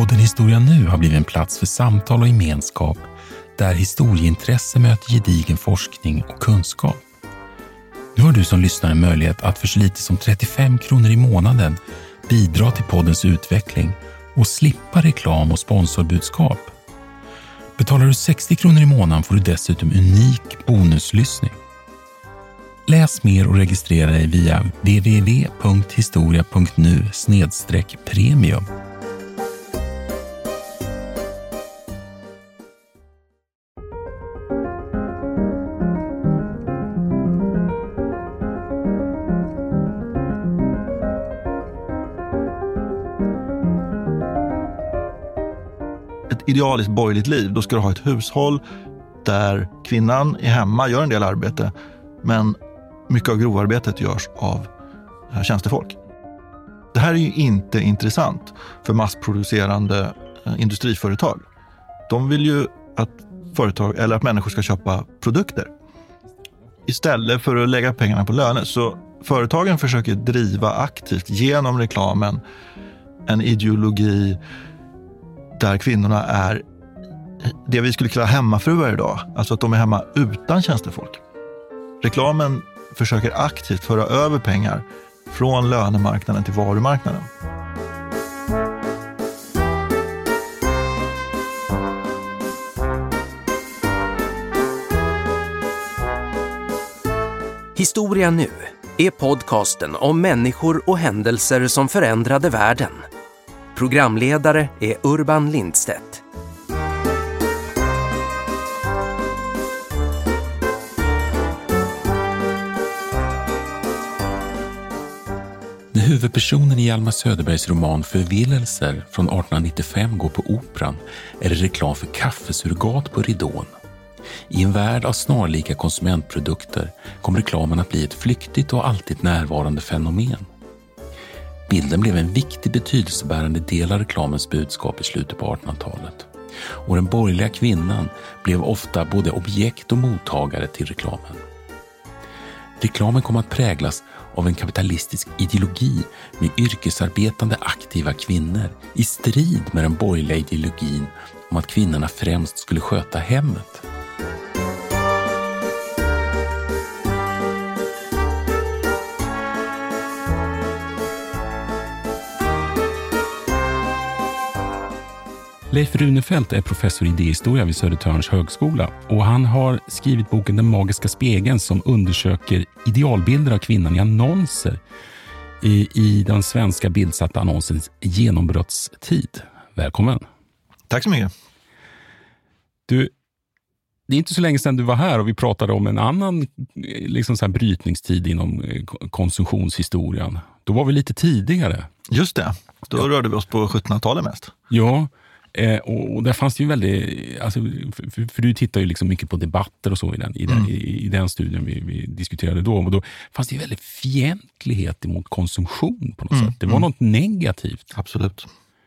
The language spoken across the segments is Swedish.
Podden Historia Nu har blivit en plats för samtal och gemenskap där historieintresse möter gedigen forskning och kunskap. Nu har du som lyssnar en möjlighet att för så lite som 35 kronor i månaden bidra till poddens utveckling och slippa reklam och sponsorbudskap. Betalar du 60 kronor i månaden får du dessutom unik bonuslyssning. Läs mer och registrera dig via www.historia.nu/premium. Ett idealiskt borgerligt liv, då ska du ha ett hushåll där kvinnan är hemma, gör en del arbete, men mycket av grovarbetet görs av tjänstefolk. Det här är ju inte intressant för massproducerande industriföretag. De vill ju att människor ska köpa produkter istället för att lägga pengarna på löner. Så företagen försöker driva aktivt genom reklamen en ideologi där kvinnorna är det vi skulle kalla hemmafruar idag. Alltså att de är hemma utan tjänstefolk. Reklamen försöker aktivt föra över pengar från lönemarknaden till varumarknaden. Historia Nu är podcasten om människor och händelser som förändrade världen. Programledare är Urban Lindstedt. När huvudpersonen i Hjalmar Söderbergs roman Förvillelser från 1895 går på operan är det reklam för kaffesurrogat på ridån. I en värld av snarlika konsumentprodukter kom reklamen att bli ett flyktigt och alltid närvarande fenomen. Bilden blev en viktig betydelsebärande del av reklamens budskap i slutet på 1800-talet. Och den borgerliga kvinnan blev ofta både objekt och mottagare till reklamen. Reklamen kom att präglas av en kapitalistisk ideologi med yrkesarbetande aktiva kvinnor i strid med den borgerliga ideologin om att kvinnorna främst skulle sköta hemmet. Leif Runefelt är professor i idéhistoria vid Södertörns högskola och han har skrivit boken Den magiska spegeln som undersöker idealbilder av kvinnan i annonser i den svenska bildsatta annonsens genombrottstid. Välkommen. Tack så mycket. Du, det är inte så länge sedan du var här och vi pratade om en annan liksom så här brytningstid inom konsumtionshistorien. Då var vi lite tidigare. Just det. Då rörde vi oss på 1700-talet mest. Ja. Och där fanns det ju väldigt, alltså, för du tittar ju liksom mycket på debatter och så i den studien vi diskuterade då, och då fanns det ju väldigt fientlighet emot konsumtion på något sätt. Det var något negativt. Absolut.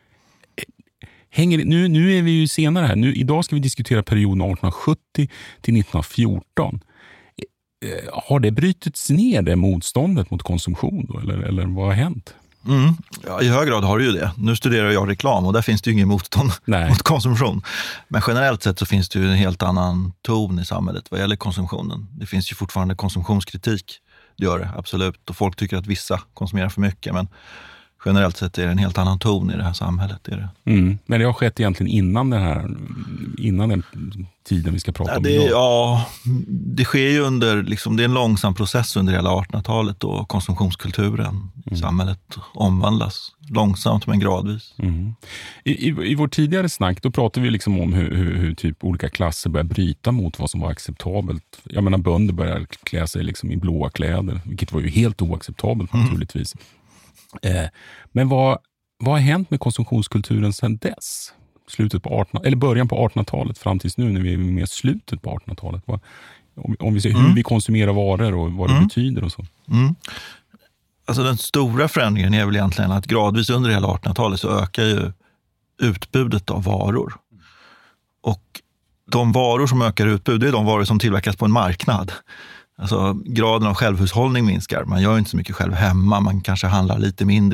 Nu är vi ju senare här. Idag ska vi diskutera perioden 1870 till 1914. Har det brutits ner det motståndet mot konsumtion då, eller vad har hänt? Ja, i hög grad har det ju det. Nu studerar jag reklam och där finns det ju ingen motstånd mot konsumtion. Men generellt sett så finns det ju en helt annan ton i samhället vad gäller konsumtionen. Det finns ju fortfarande konsumtionskritik, det gör det absolut. Och folk tycker att vissa konsumerar för mycket, men generellt sett är det en helt annan ton i det här samhället. Är det. Men det har skett egentligen innan den tiden vi ska prata om idag. Ja, det sker ju under, liksom, det är en långsam process under hela 1800-talet och konsumtionskulturen i samhället omvandlas långsamt men gradvis. I vår tidigare snack då pratade vi liksom om hur typ olika klasser börjar bryta mot vad som var acceptabelt. Jag menar, bönder börjar klä sig liksom i blåa kläder, vilket var ju helt oacceptabelt naturligtvis. Men vad har hänt med konsumtionskulturen sedan dess? Början på 1800-talet fram tills nu när vi är med slutet på 1800-talet. Om vi ser hur vi konsumerar varor och vad det betyder och så. Alltså den stora förändringen är väl egentligen att gradvis under hela 1800-talet så ökar ju utbudet av varor. Och de varor som ökar utbud, det är de varor som tillverkas på en marknad. Alltså graden av självhushållning minskar. Man gör inte så mycket själv hemma. Man kanske handlar lite mindre i sitt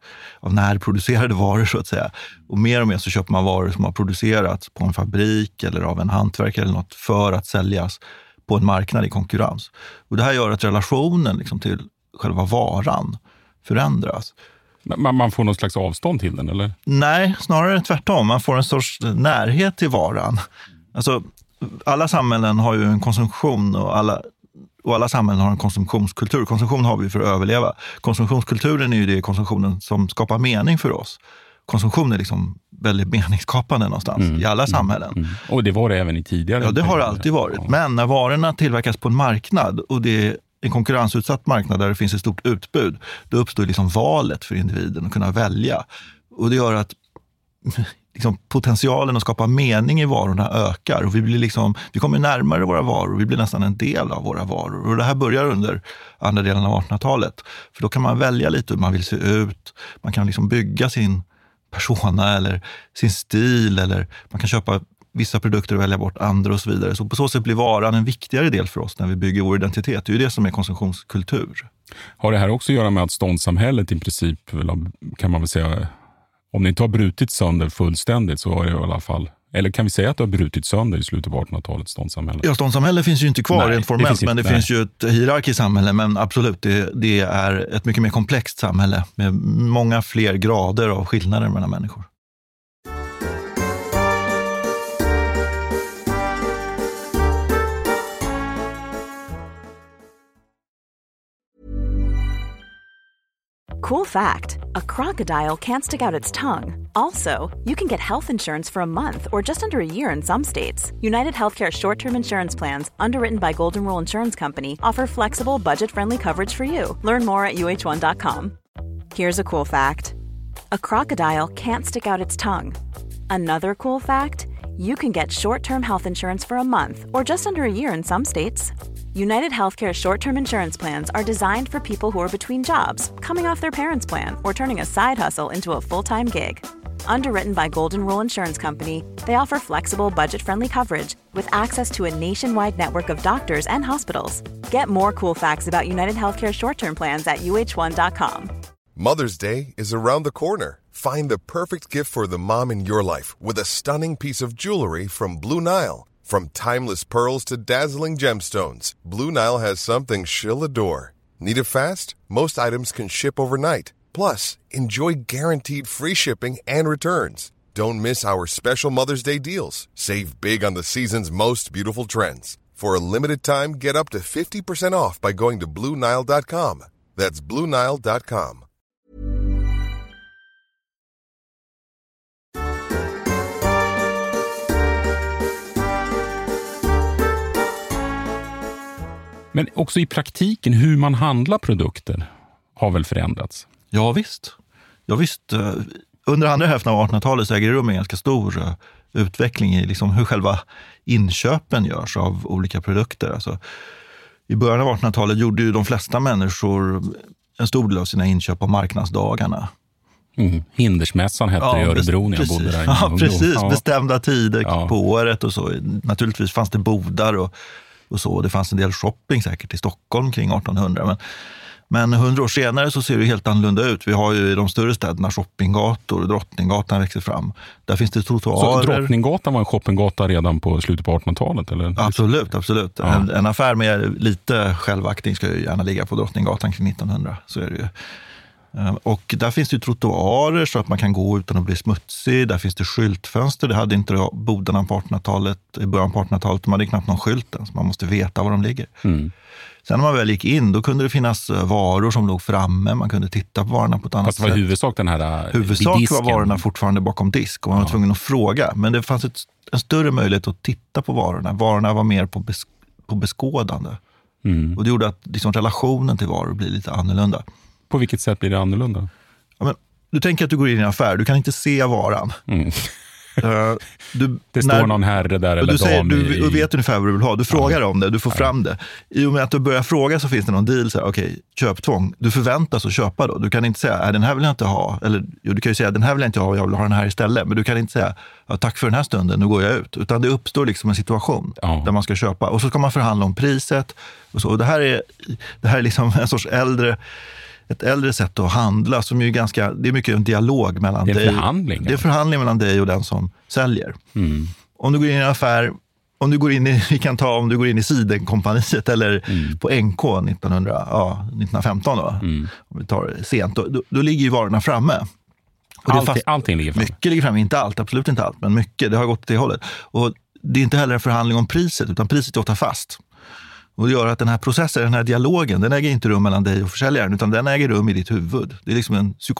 av närproducerade varor så att säga. Och mer så köper man varor som har producerats på en fabrik eller av en hantverkare eller något för att säljas på en marknad i konkurrens. Och det här gör att relationen liksom till själva varan förändras. Man får någon slags avstånd till den, eller? Nej, snarare tvärtom. Man får en sorts närhet till varan. Alltså, alla samhällen har ju en konsumtion och alla samhällen har en konsumtionskultur. Konsumtion har vi för att överleva. Konsumtionskulturen är ju det konsumtionen som skapar mening för oss. Konsumtion är liksom väldigt meningsskapande någonstans i alla samhällen. Och det var det även i tidigare. Ja, det har det alltid varit. Ja. Men när varorna tillverkas på en marknad och det är en konkurrensutsatt marknad där det finns ett stort utbud, då uppstår liksom valet för individen att kunna välja. Och det gör att liksom potentialen att skapa mening i varorna ökar. Och vi kommer närmare våra varor. Vi blir nästan en del av våra varor. Och det här börjar under andra delen av 1800-talet. För då kan man välja lite hur man vill se ut. Man kan liksom bygga sin persona eller sin stil. Eller man kan köpa vissa produkter och välja bort andra och så vidare. Så på så sätt blir varan en viktigare del för oss när vi bygger vår identitet. Det är ju det som är konsumtionskultur. Har det här också att göra med att ståndssamhället i princip, kan man väl säga, om det inte har brutit sönder fullständigt så har det i alla fall, eller kan vi säga att det har brutit sönder i slutet av 1800-talet, ståndssamhället? Ja, ståndssamhället finns ju inte kvar rent formellt, men det finns ju ett hierarkiskt samhälle. Men absolut, det är ett mycket mer komplext samhälle med många fler grader av skillnader mellan människor. Cool fact, a crocodile can't stick out its tongue. Also, you can get health insurance for a month or just under a year in some states. United Healthcare short-term insurance plans, underwritten by Golden Rule Insurance Company, offer flexible, budget-friendly coverage for you. Learn more at uh1.com. Here's a cool fact. A crocodile can't stick out its tongue. Another cool fact, you can get short-term health insurance for a month or just under a year in some states. United Healthcare short-term insurance plans are designed for people who are between jobs, coming off their parents' plan, or turning a side hustle into a full-time gig. Underwritten by Golden Rule Insurance Company, they offer flexible, budget-friendly coverage with access to a nationwide network of doctors and hospitals. Get more cool facts about United Healthcare short-term plans at uh1.com. Mother's Day is around the corner. Find the perfect gift for the mom in your life with a stunning piece of jewelry from Blue Nile. From timeless pearls to dazzling gemstones, Blue Nile has something she'll adore. Need it fast? Most items can ship overnight. Plus, enjoy guaranteed free shipping and returns. Don't miss our special Mother's Day deals. Save big on the season's most beautiful trends. For a limited time, get up to 50% off by going to BlueNile.com. That's BlueNile.com. Men också i praktiken, hur man handlar produkter har väl förändrats? Ja visst. Under andra hälften av 1800-talet så äger det rum en ganska stor utveckling i liksom hur själva inköpen görs av olika produkter. Alltså, i början av 1800-talet gjorde ju de flesta människor en stor del av sina inköp på marknadsdagarna. Hindersmässan hette det i Örebro när jag bodde där. Ja, precis. Ja. Bestämda tider på året och så. Naturligtvis fanns det bodar och så. Det fanns en del shopping säkert i Stockholm kring 1800. Men 100 år senare så ser det helt annorlunda ut. Vi har ju i de större städerna shoppinggator. Drottninggatan växer fram. Där finns det trottoarer. Så Drottninggatan var en shoppinggata redan på slutet på 1800-talet? Eller? Absolut. Ja. En affär med lite självaktning ska ju gärna ligga på Drottninggatan kring 1900. Så är det ju. Och där finns det ju trottoarer så att man kan gå utan att bli smutsig. Där finns det skyltfönster. Det hade inte bodarna på 1800-talet. I början på 1800-talet de hade knappt någon skylt än, så man måste veta var de ligger. Sen när man väl gick in, då kunde det finnas varor som låg framme. Man kunde titta på varorna på ett annat sätt. Fast det var huvudsak den här huvudsak var varorna fortfarande bakom disk och man var tvungen att fråga. Men det fanns en större möjlighet att titta på varorna. Varorna var mer på beskådande. Och det gjorde att liksom, relationen till varor blir lite annorlunda. På vilket sätt blir det annorlunda? Ja, men, du tänker att du går in i en affär, du kan inte se varan. Det står någon herre där eller dam. Du vet ungefär vad du vill ha. Du frågar om det, du får fram det. I och med att du börjar fråga så finns det någon deal. Okej, köptvång. Du förväntas att köpa då. Du kan inte säga, den här vill jag inte ha. Eller du kan ju säga, den här vill jag inte ha, jag vill ha den här istället. Men du kan inte säga, tack för den här stunden, nu går jag ut. Utan det uppstår liksom en situation där man ska köpa. Och så ska man förhandla om priset. Och så. Och det här är liksom en sorts äldre ett äldre sätt att handla som är ganska, det är mycket en dialog mellan dig. Det är förhandling. Det är förhandling mellan dig och den som säljer. Om du går in i en affär, om du går in i Sidenkompaniet eller på NK 1915 då, om vi tar det sent, då ligger ju varorna framme. Allting ligger framme. Mycket ligger framme, inte allt, absolut inte allt, men mycket, det har gått åt det hållet. Och det är inte heller en förhandling om priset, utan priset är att ta fast. Och det gör att den här processen, den här dialogen, den äger inte rum mellan dig och försäljaren, utan den äger rum i ditt huvud. Det är liksom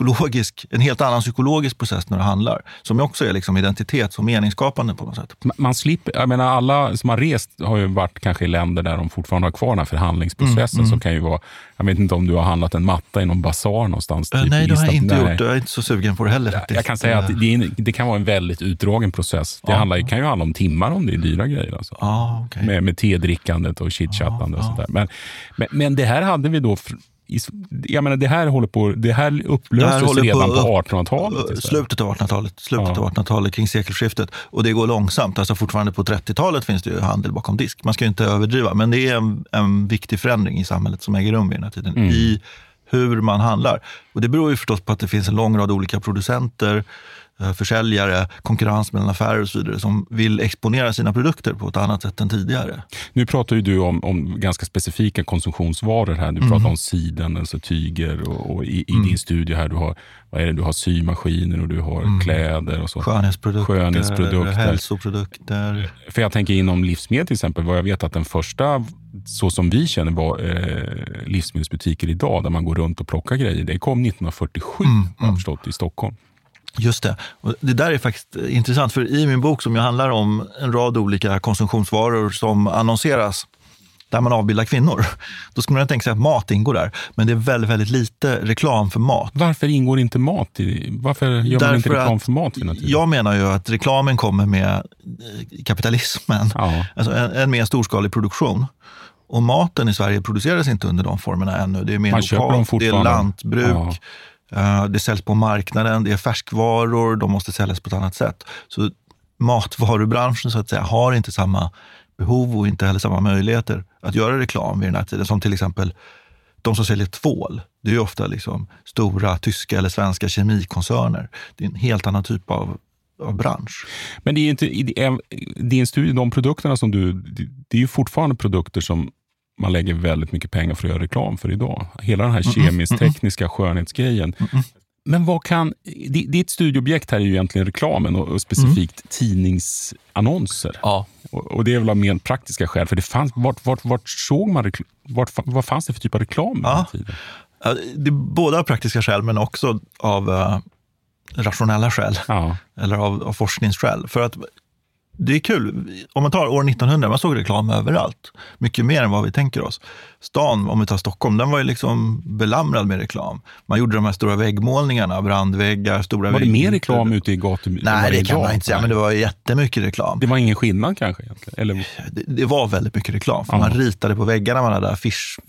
en helt annan psykologisk process när det handlar, som också är liksom identitets- och meningsskapande på något sätt. Man slipper, jag menar, alla som har rest har ju varit kanske i länder där de fortfarande har kvar den här förhandlingsprocessen, som kan ju vara, jag vet inte om du har handlat en matta i någon basar någonstans. Typ, nej, det har jag inte gjort. Jag är inte så sugen på det heller faktiskt. Jag kan säga att det kan vara en väldigt utdragen process. Det kan ju handla om timmar om det är dyra grejer. Alltså. Okay. Med tedrickandet och chitchattande och sådär. Men det här hade vi då, jag menar det här upplöstes redan på 1800-talet. Slutet av 1800-talet kring sekelskiftet, och det går långsamt. Alltså fortfarande på 30-talet finns det ju handel bakom disk. Man ska ju inte överdriva, men det är en viktig förändring i samhället som äger rum vid den här tiden i hur man handlar. Och det beror ju förstås på att det finns en lång rad olika producenter, försäljare, konkurrens mellan affärer och så vidare som vill exponera sina produkter på ett annat sätt än tidigare. Nu pratar ju du om ganska specifika konsumtionsvaror här. Du pratar om siden, alltså tyger och i din studie här du har symaskiner och du har kläder och så. Skönhetsprodukter, hälsoprodukter. För jag tänker inom livsmedel till exempel, vad jag vet att den första, så som vi känner, var livsmedelsbutiker idag där man går runt och plockar grejer. Det kom 1947 har jag förstått, i Stockholm. Just det. Och det där är faktiskt intressant, för i min bok som jag handlar om en rad olika konsumtionsvaror som annonseras där man avbildar kvinnor, då skulle man tänka sig att mat ingår där. Men det är väldigt, väldigt lite reklam för mat. Varför ingår inte mat varför gör man inte reklam för mat? Jag menar ju att reklamen kommer med kapitalismen. Ja. Alltså en mer storskalig produktion. Och maten i Sverige produceras inte under de formerna ännu. Det är mer lokalt, det är lantbruk. Ja. Det säljs på marknaden, det är färskvaror, de måste säljas på ett annat sätt. Så matvarubranschen så att säga har inte samma behov och inte heller samma möjligheter att göra reklam vid den här tiden. Som till exempel de som säljer tvål. Det är ju ofta liksom stora tyska eller svenska kemikoncerner. Det är en helt annan typ av bransch. Men det är inte din studie, de produkterna som det är ju fortfarande produkter som man lägger väldigt mycket pengar för att göra reklam för idag. Hela den här kemisk-tekniska skönhetsgrejen. Men vad kan... Ditt studieobjekt här är ju egentligen reklamen och specifikt tidningsannonser. Ja. Och det är väl av mer praktiska skäl. För det fanns... Vart såg man... Vad fanns det för typ av reklam i den tiden? Ja, det är både av praktiska skäl men också av rationella skäl. Ja. Eller av forskningsskäl. För att det är kul. Om man tar år 1900, man såg reklam överallt. Mycket mer än vad vi tänker oss. Stan, om vi tar Stockholm, den var ju liksom belamrad med reklam. Man gjorde de här stora väggmålningarna, brandväggar, stora Var det mer reklam ute i gatan? Nej, det kan man inte säga, men det var jättemycket reklam. Det var ingen skillnad kanske egentligen? Eller? Det var väldigt mycket reklam. För man ritade på väggarna, man hade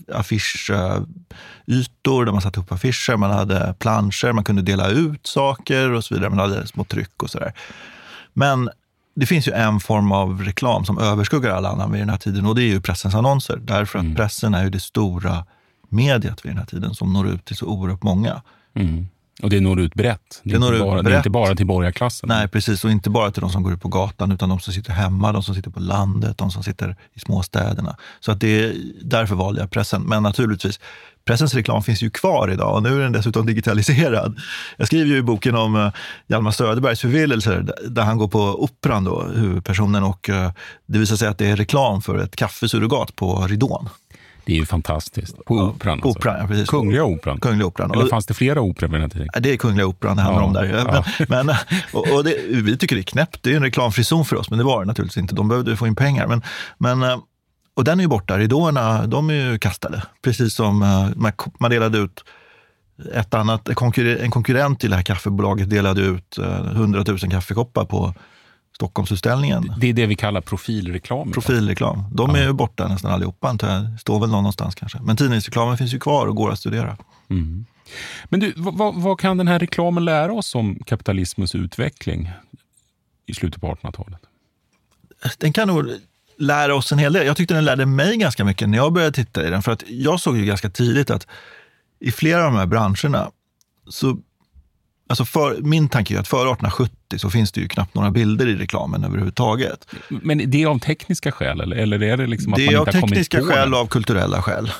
affischytor där man satte upp affischer, man hade planscher, man kunde dela ut saker och så vidare. Man hade små tryck och sådär. Men det finns ju en form av reklam som överskuggar alla andra vid den här tiden, och det är ju pressens annonser. Därför att pressen är ju det stora mediet vid den här tiden som når ut till så oerhört många. Och det når ut brett. Det är inte bara till borgarklassen. Nej, precis. Och inte bara till de som går ut på gatan, utan de som sitter hemma, de som sitter på landet, de som sitter i småstäderna. Så att det är därför valde jag pressen. Men naturligtvis, pressens reklam finns ju kvar idag och nu är den dessutom digitaliserad. Jag skriver ju i boken om Hjalmar Söderbergs förvillelser där han går på operan då, huvudpersonen, och det visar sig att det är reklam för ett kaffesurrogat på ridån. Det är ju fantastiskt. På operan. På operan, ja, precis. Kungliga operan. Eller fanns det flera operor vid den här tiden? Det är Kungliga operan det handlar om där. Men vi tycker det är knäppt. Det är en reklamfri zon för oss, men det var det naturligtvis inte. De behövde få in pengar. Och den är ju borta. Ridåerna, de är ju kastade. Precis som man delade ut en konkurrent till det här kaffebolaget delade ut 100 000 kaffekoppar på Stockholmsutställningen. Det är det vi kallar profilreklam. Profilreklam. De är ju borta nästan allihopa. Det står väl någonstans kanske. Men tidningsreklamen finns ju kvar och går att studera. Men du, vad kan den här reklamen lära oss om kapitalismens utveckling i slutet på 1800-talet? Den kan nog lära oss en hel del. Jag tyckte den lärde mig ganska mycket när jag började titta i den. För att jag såg ju ganska tidigt att i flera av de här branscherna så, alltså min tanke är att före 1870 så finns det ju knappt några bilder i reklamen överhuvudtaget. Men det är av tekniska skäl eller är det liksom att det man är inte av har kommit tekniska på skäl det? och av kulturella skäl.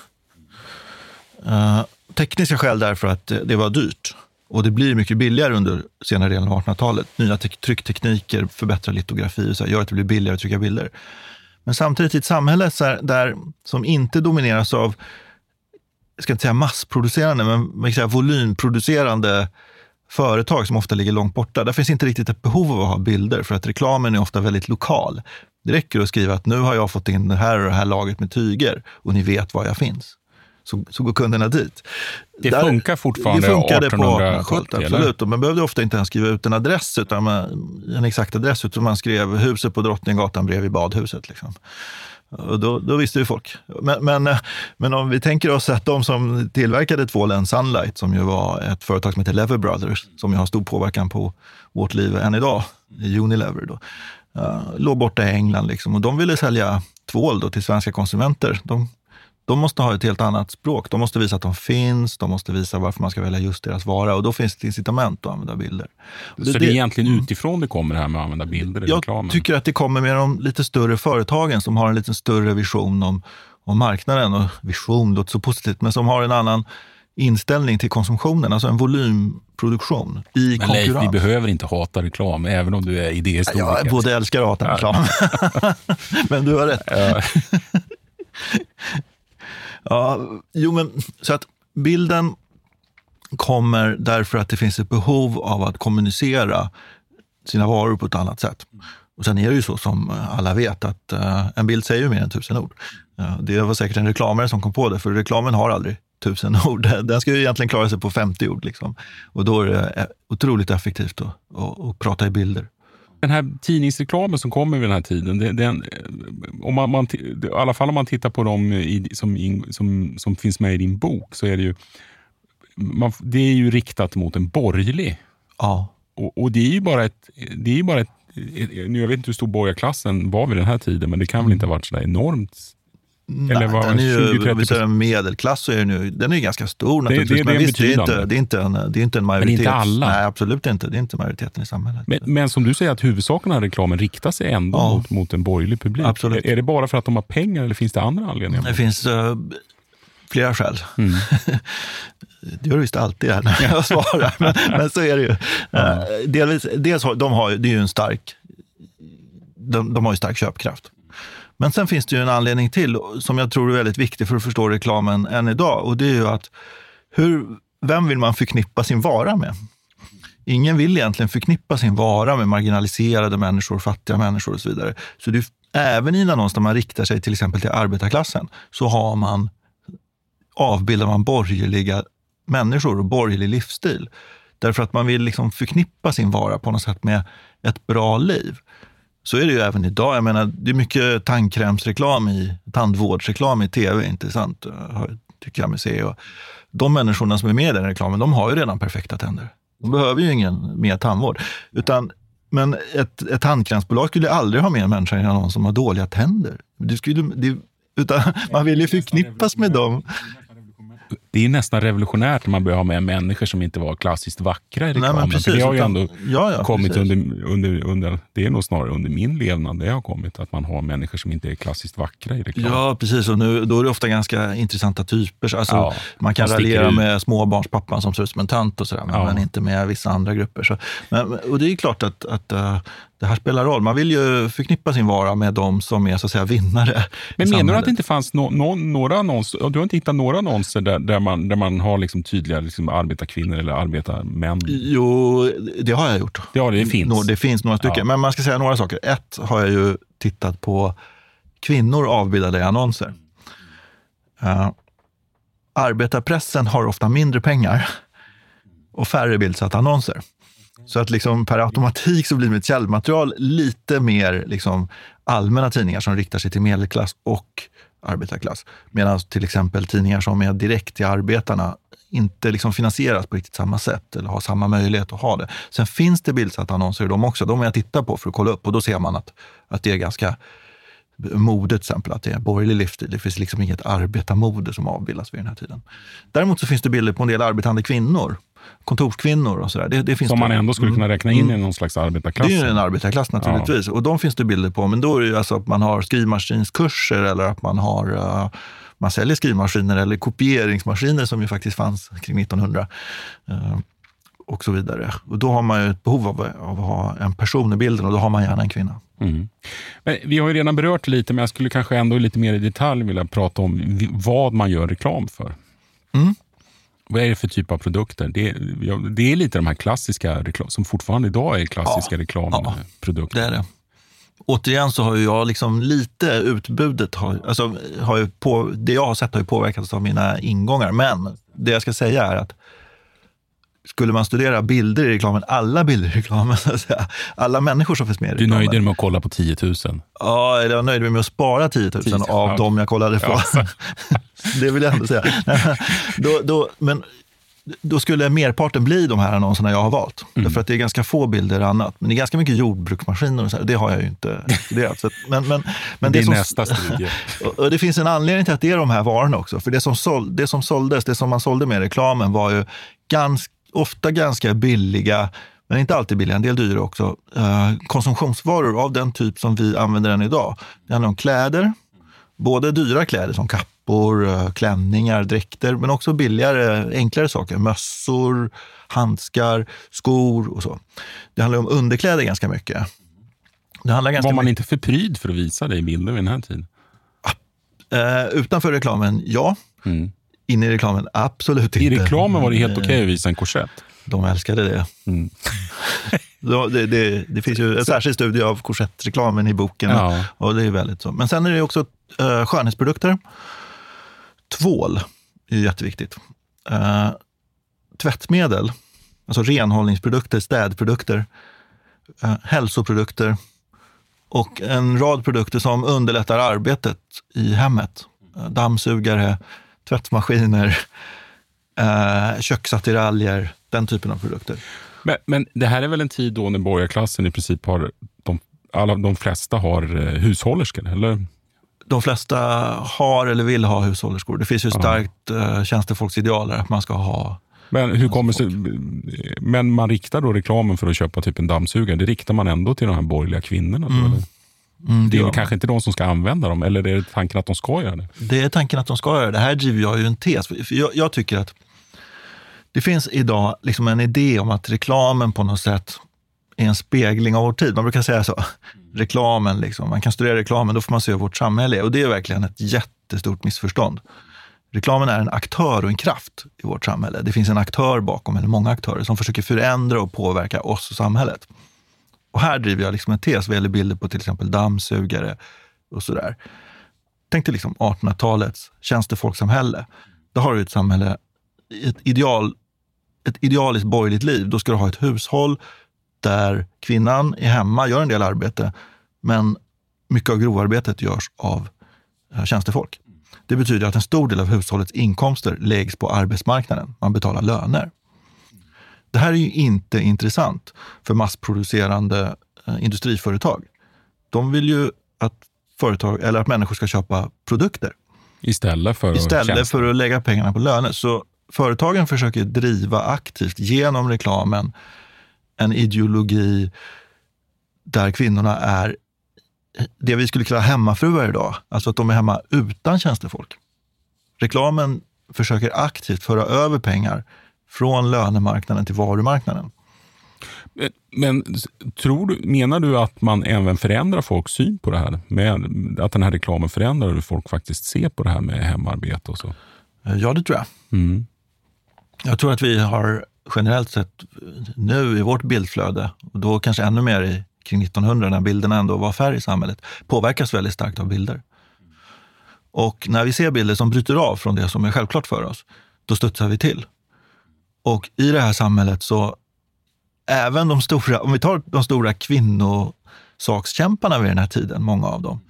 Tekniska skäl därför att det var dyrt. Och det blir mycket billigare under senare delen av 1800-talet. Nya trycktekniker, förbättrad litografi och så gör att det blir billigare att trycka bilder. Men samtidigt i ett samhälle där, som inte domineras av, jag ska inte säga massproducerande, men man kan säga volymproducerande företag som ofta ligger långt borta. Där finns inte riktigt ett behov av att ha bilder för att reklamen är ofta väldigt lokal. Det räcker att skriva att nu har jag fått in det här laget med tyger och ni vet var jag finns. Så går kunderna dit. Det funkar fortfarande. Det funkade på 1870, absolut. Man behövde ofta inte ens skriva ut en adress, utan en exakt adress, utan man skrev huset på Drottninggatan bredvid badhuset. Liksom. Och då visste ju folk. Men om vi tänker oss att de som tillverkade tvålen Sunlight, som ju var ett företag som heter Lever Brothers, som ju har stor påverkan på vårt liv än idag, Unilever då, låg borta i England liksom, och de ville sälja tvål då till svenska konsumenter. De måste ha ett helt annat språk. De måste visa att de finns. De måste visa varför man ska välja just deras vara. Och då finns det incitament att använda bilder. Så det är egentligen utifrån det kommer det här med att använda bilder i reklamen? Jag tycker att det kommer med de lite större företagen som har en lite större vision om marknaden. Och vision låter så positivt, men som har en annan inställning till konsumtionen. Alltså en volymproduktion i konkurrens. Men Leif, vi behöver inte hata reklam, även om du är idéhistoriker. Jag både älskar och hatar reklam. Men du har rätt. Ja, så att bilden kommer därför att det finns ett behov av att kommunicera sina varor på ett annat sätt. Och sen är det ju så som alla vet att en bild säger ju mer än 1000 ord. Det var säkert en reklamare som kom på det, för reklamen har aldrig 1000 ord. Den ska ju egentligen klara sig på 50 ord. Liksom. Och då är det otroligt effektivt att prata i bilder. Den här tidningsreklamen som kommer vid den här tiden, i alla fall om man tittar på dem som finns med i din bok, så är det ju det är ju riktat mot en borgerlig. Ja. Och det är ju bara ett nu jag vet inte hur stor borgarklassen var vid den här tiden, men det kan väl inte ha varit så där enormt. Nej, eller var den är ju, 20-30%? Medelklass så är den är ju ganska stor naturligtvis. Men visst, det är inte en majoritet. Men inte alla? Nej, absolut inte. Det är inte majoriteten i samhället. Men som du säger att huvudsaken av reklamen riktar sig ändå mot en borgerlig publik. Absolut. Är det bara för att de har pengar eller finns det andra anledningar? Det finns flera skäl. Det gör det visst alltid här när jag svarar. men så är det ju. Dels det är ju en stark, de har ju stark köpkraft. Men sen finns det ju en anledning till som jag tror är väldigt viktig för att förstå reklamen än idag. Och det är ju att vem vill man förknippa sin vara med? Ingen vill egentligen förknippa sin vara med marginaliserade människor, fattiga människor och så vidare. Så det är, även i en annons där man riktar sig till exempel till arbetarklassen, så avbildar man borgerliga människor och borgerlig livsstil. Därför att man vill liksom förknippa sin vara på något sätt med ett bra liv. Så är det ju även idag. Jag menar, det är mycket tandvårdsreklam i tv, intressant, tycker jag mig se. Och de människorna som är med i den reklamen, de har ju redan perfekta tänder. De behöver ju ingen mer tandvård. Men ett tandkrämsbolag skulle aldrig ha med en människa än någon som har dåliga tänder. Utan man vill ju förknippas med dem. Det är nästan revolutionärt när man börjar ha med människor som inte var klassiskt vackra i reklamen. Precis, det har ju ändå kommit precis. under det är nog snarare under min levnad det har kommit, att man har människor som inte är klassiskt vackra i reklam. Ja, precis. Och då är det ofta ganska intressanta typer. Alltså, man kan raljera med småbarnspappan som ser ut som en tant och sådär, men inte med vissa andra grupper. Och det är ju klart att det här spelar roll. Man vill ju förknippa sin vara med de som är så att säga vinnare. Men menar du att det inte fanns några annonser? Du har inte hittat några annonser där man har liksom tydliga liksom arbetarkvinnor eller arbetarmän? Jo, det har jag gjort. Det finns. Det finns några stycken. Men man ska säga några saker. Ett har jag ju tittat på kvinnor avbildade i annonser. Arbetarpressen har ofta mindre pengar och färre bildsatta annonser. Så att liksom per automatik så blir mitt källmaterial lite mer liksom allmänna tidningar som riktar sig till medelklass och arbetarklass. Medan till exempel tidningar som är direkt till arbetarna inte liksom finansieras på riktigt samma sätt eller har samma möjlighet att ha det. Sen finns det bildsatta annonser i dem också. De jag tittar på för att kolla upp, och då ser man att det är ganska Modet till exempel, att det är en borgerlig livsstil. Det finns liksom inget arbetarmode som avbildas vid den här tiden. Däremot så finns det bilder på en del arbetande kvinnor, kontorskvinnor och sådär. Det finns som man ändå skulle kunna räkna in i någon slags arbetarklass. Det är ju en arbetarklass naturligtvis. Ja. Och de finns det bilder på. Men då är det ju alltså att man har skrivmaskinskurser eller att man har man säljer skrivmaskiner eller kopieringsmaskiner som ju faktiskt fanns kring 1900 och så vidare. Och då har man ju ett behov av att ha en person i bilden och då har man gärna en kvinna. Mm. Men vi har ju redan berört lite, men jag skulle kanske ändå lite mer i detalj vilja prata om vad man gör reklam för. Mm. Vad är det för typ av produkter? Det är lite de här klassiska reklam som fortfarande idag är klassiska reklamprodukter. Det är det. Återigen så har ju jag liksom lite utbudet det jag har sett har ju påverkats av mina ingångar. Men det jag ska säga är att skulle man studera bilder i reklamen, alla bilder i reklamen, alla människor som finns med i reklamen. Du nöjde dig med att kolla på 10 000? Ja, jag nöjde mig med att spara 10 000 av dem jag kollade på. Ja. Det vill jag ändå säga. Men då skulle merparten bli de här annonserna jag har valt. Därför att det är ganska få bilder annat. Men det är ganska mycket jordbruksmaskiner och så här. Det har jag ju inte studerat. Så men det är nästa studie. Och det finns en anledning till att det är de här varorna också. För det som man sålde med reklamen var ju ofta ganska billiga, men inte alltid billiga, en del dyra också, konsumtionsvaror av den typ som vi använder än idag. Det handlar om kläder, både dyra kläder som kappor, klänningar, dräkter, men också billigare, enklare saker, mössor, handskar, skor och så. Det handlar om underkläder ganska mycket. Var man inte för pryd för att visa det i bilder vid den här tiden? Utanför reklamen, ja. Mm. Inne i reklamen, absolut inte. I reklamen var det helt okej att visa en korsett. De älskade det. Mm. det finns ju en särskild studie av korsettreklamen i boken. Ja. Och det är väldigt så. Men sen är det också skönhetsprodukter. Tvål är jätteviktigt. Tvättmedel, alltså renhållningsprodukter, städprodukter, hälsoprodukter och en rad produkter som underlättar arbetet i hemmet. Dammsugare, tvättmaskiner, köksattiraljer, den typen av produkter. Men det här är väl en tid då när borgarklassen i princip har, de flesta har hushållerskor, eller? De flesta har eller vill ha hushållerskor. Det finns ju starkt tjänstefolksidealer att man ska ha. Men hur kommer sig, men man riktar då reklamen för att köpa typ en dammsugare, det riktar man ändå till de här borgerliga kvinnorna då, eller? Det är kanske inte de som ska använda dem, eller är det tanken att de ska göra det? Det är tanken att de ska göra det. Det här driver jag ju en tes. För jag tycker att det finns idag liksom en idé om att reklamen på något sätt är en spegling av vår tid. Man brukar säga så. Reklamen, liksom. Man kan studera reklamen, då får man se hur vårt samhälle är. Och det är verkligen ett jättestort missförstånd. Reklamen är en aktör och en kraft i vårt samhälle. Det finns en aktör bakom, eller många aktörer, som försöker förändra och påverka oss och samhället. Och här driver jag liksom en tes vad gäller bilder på till exempel dammsugare och sådär. Tänk dig liksom 1800-talets tjänstefolksamhälle. Då har du ett samhälle, ett idealiskt borgerligt liv. Då ska du ha ett hushåll där kvinnan är hemma, gör en del arbete, men mycket av grovarbetet görs av tjänstefolk. Det betyder att en stor del av hushållets inkomster läggs på arbetsmarknaden. Man betalar löner. Det här är ju inte intressant för massproducerande industriföretag. De vill ju att människor ska köpa produkter. Istället för att lägga pengarna på löner. Så företagen försöker driva aktivt genom reklamen en ideologi där kvinnorna är det vi skulle kalla hemmafruar idag. Alltså att de är hemma utan tjänstefolk. Reklamen försöker aktivt föra över pengar från lönemarknaden till varumarknaden. Men menar du att man även förändrar folks syn på det här? Med att den här reklamen förändrar hur folk faktiskt ser på det här med hemarbete och så? Ja, det tror jag. Mm. Jag tror att vi har generellt sett nu i vårt bildflöde, och då kanske ännu mer kring 1900 när bilderna ändå var färre i samhället, påverkas väldigt starkt av bilder. Och när vi ser bilder som bryter av från det som är självklart för oss, då studsar vi till. Och i det här samhället så även om vi tar de stora kvinnosakskämparna vid den här tiden, många av dem,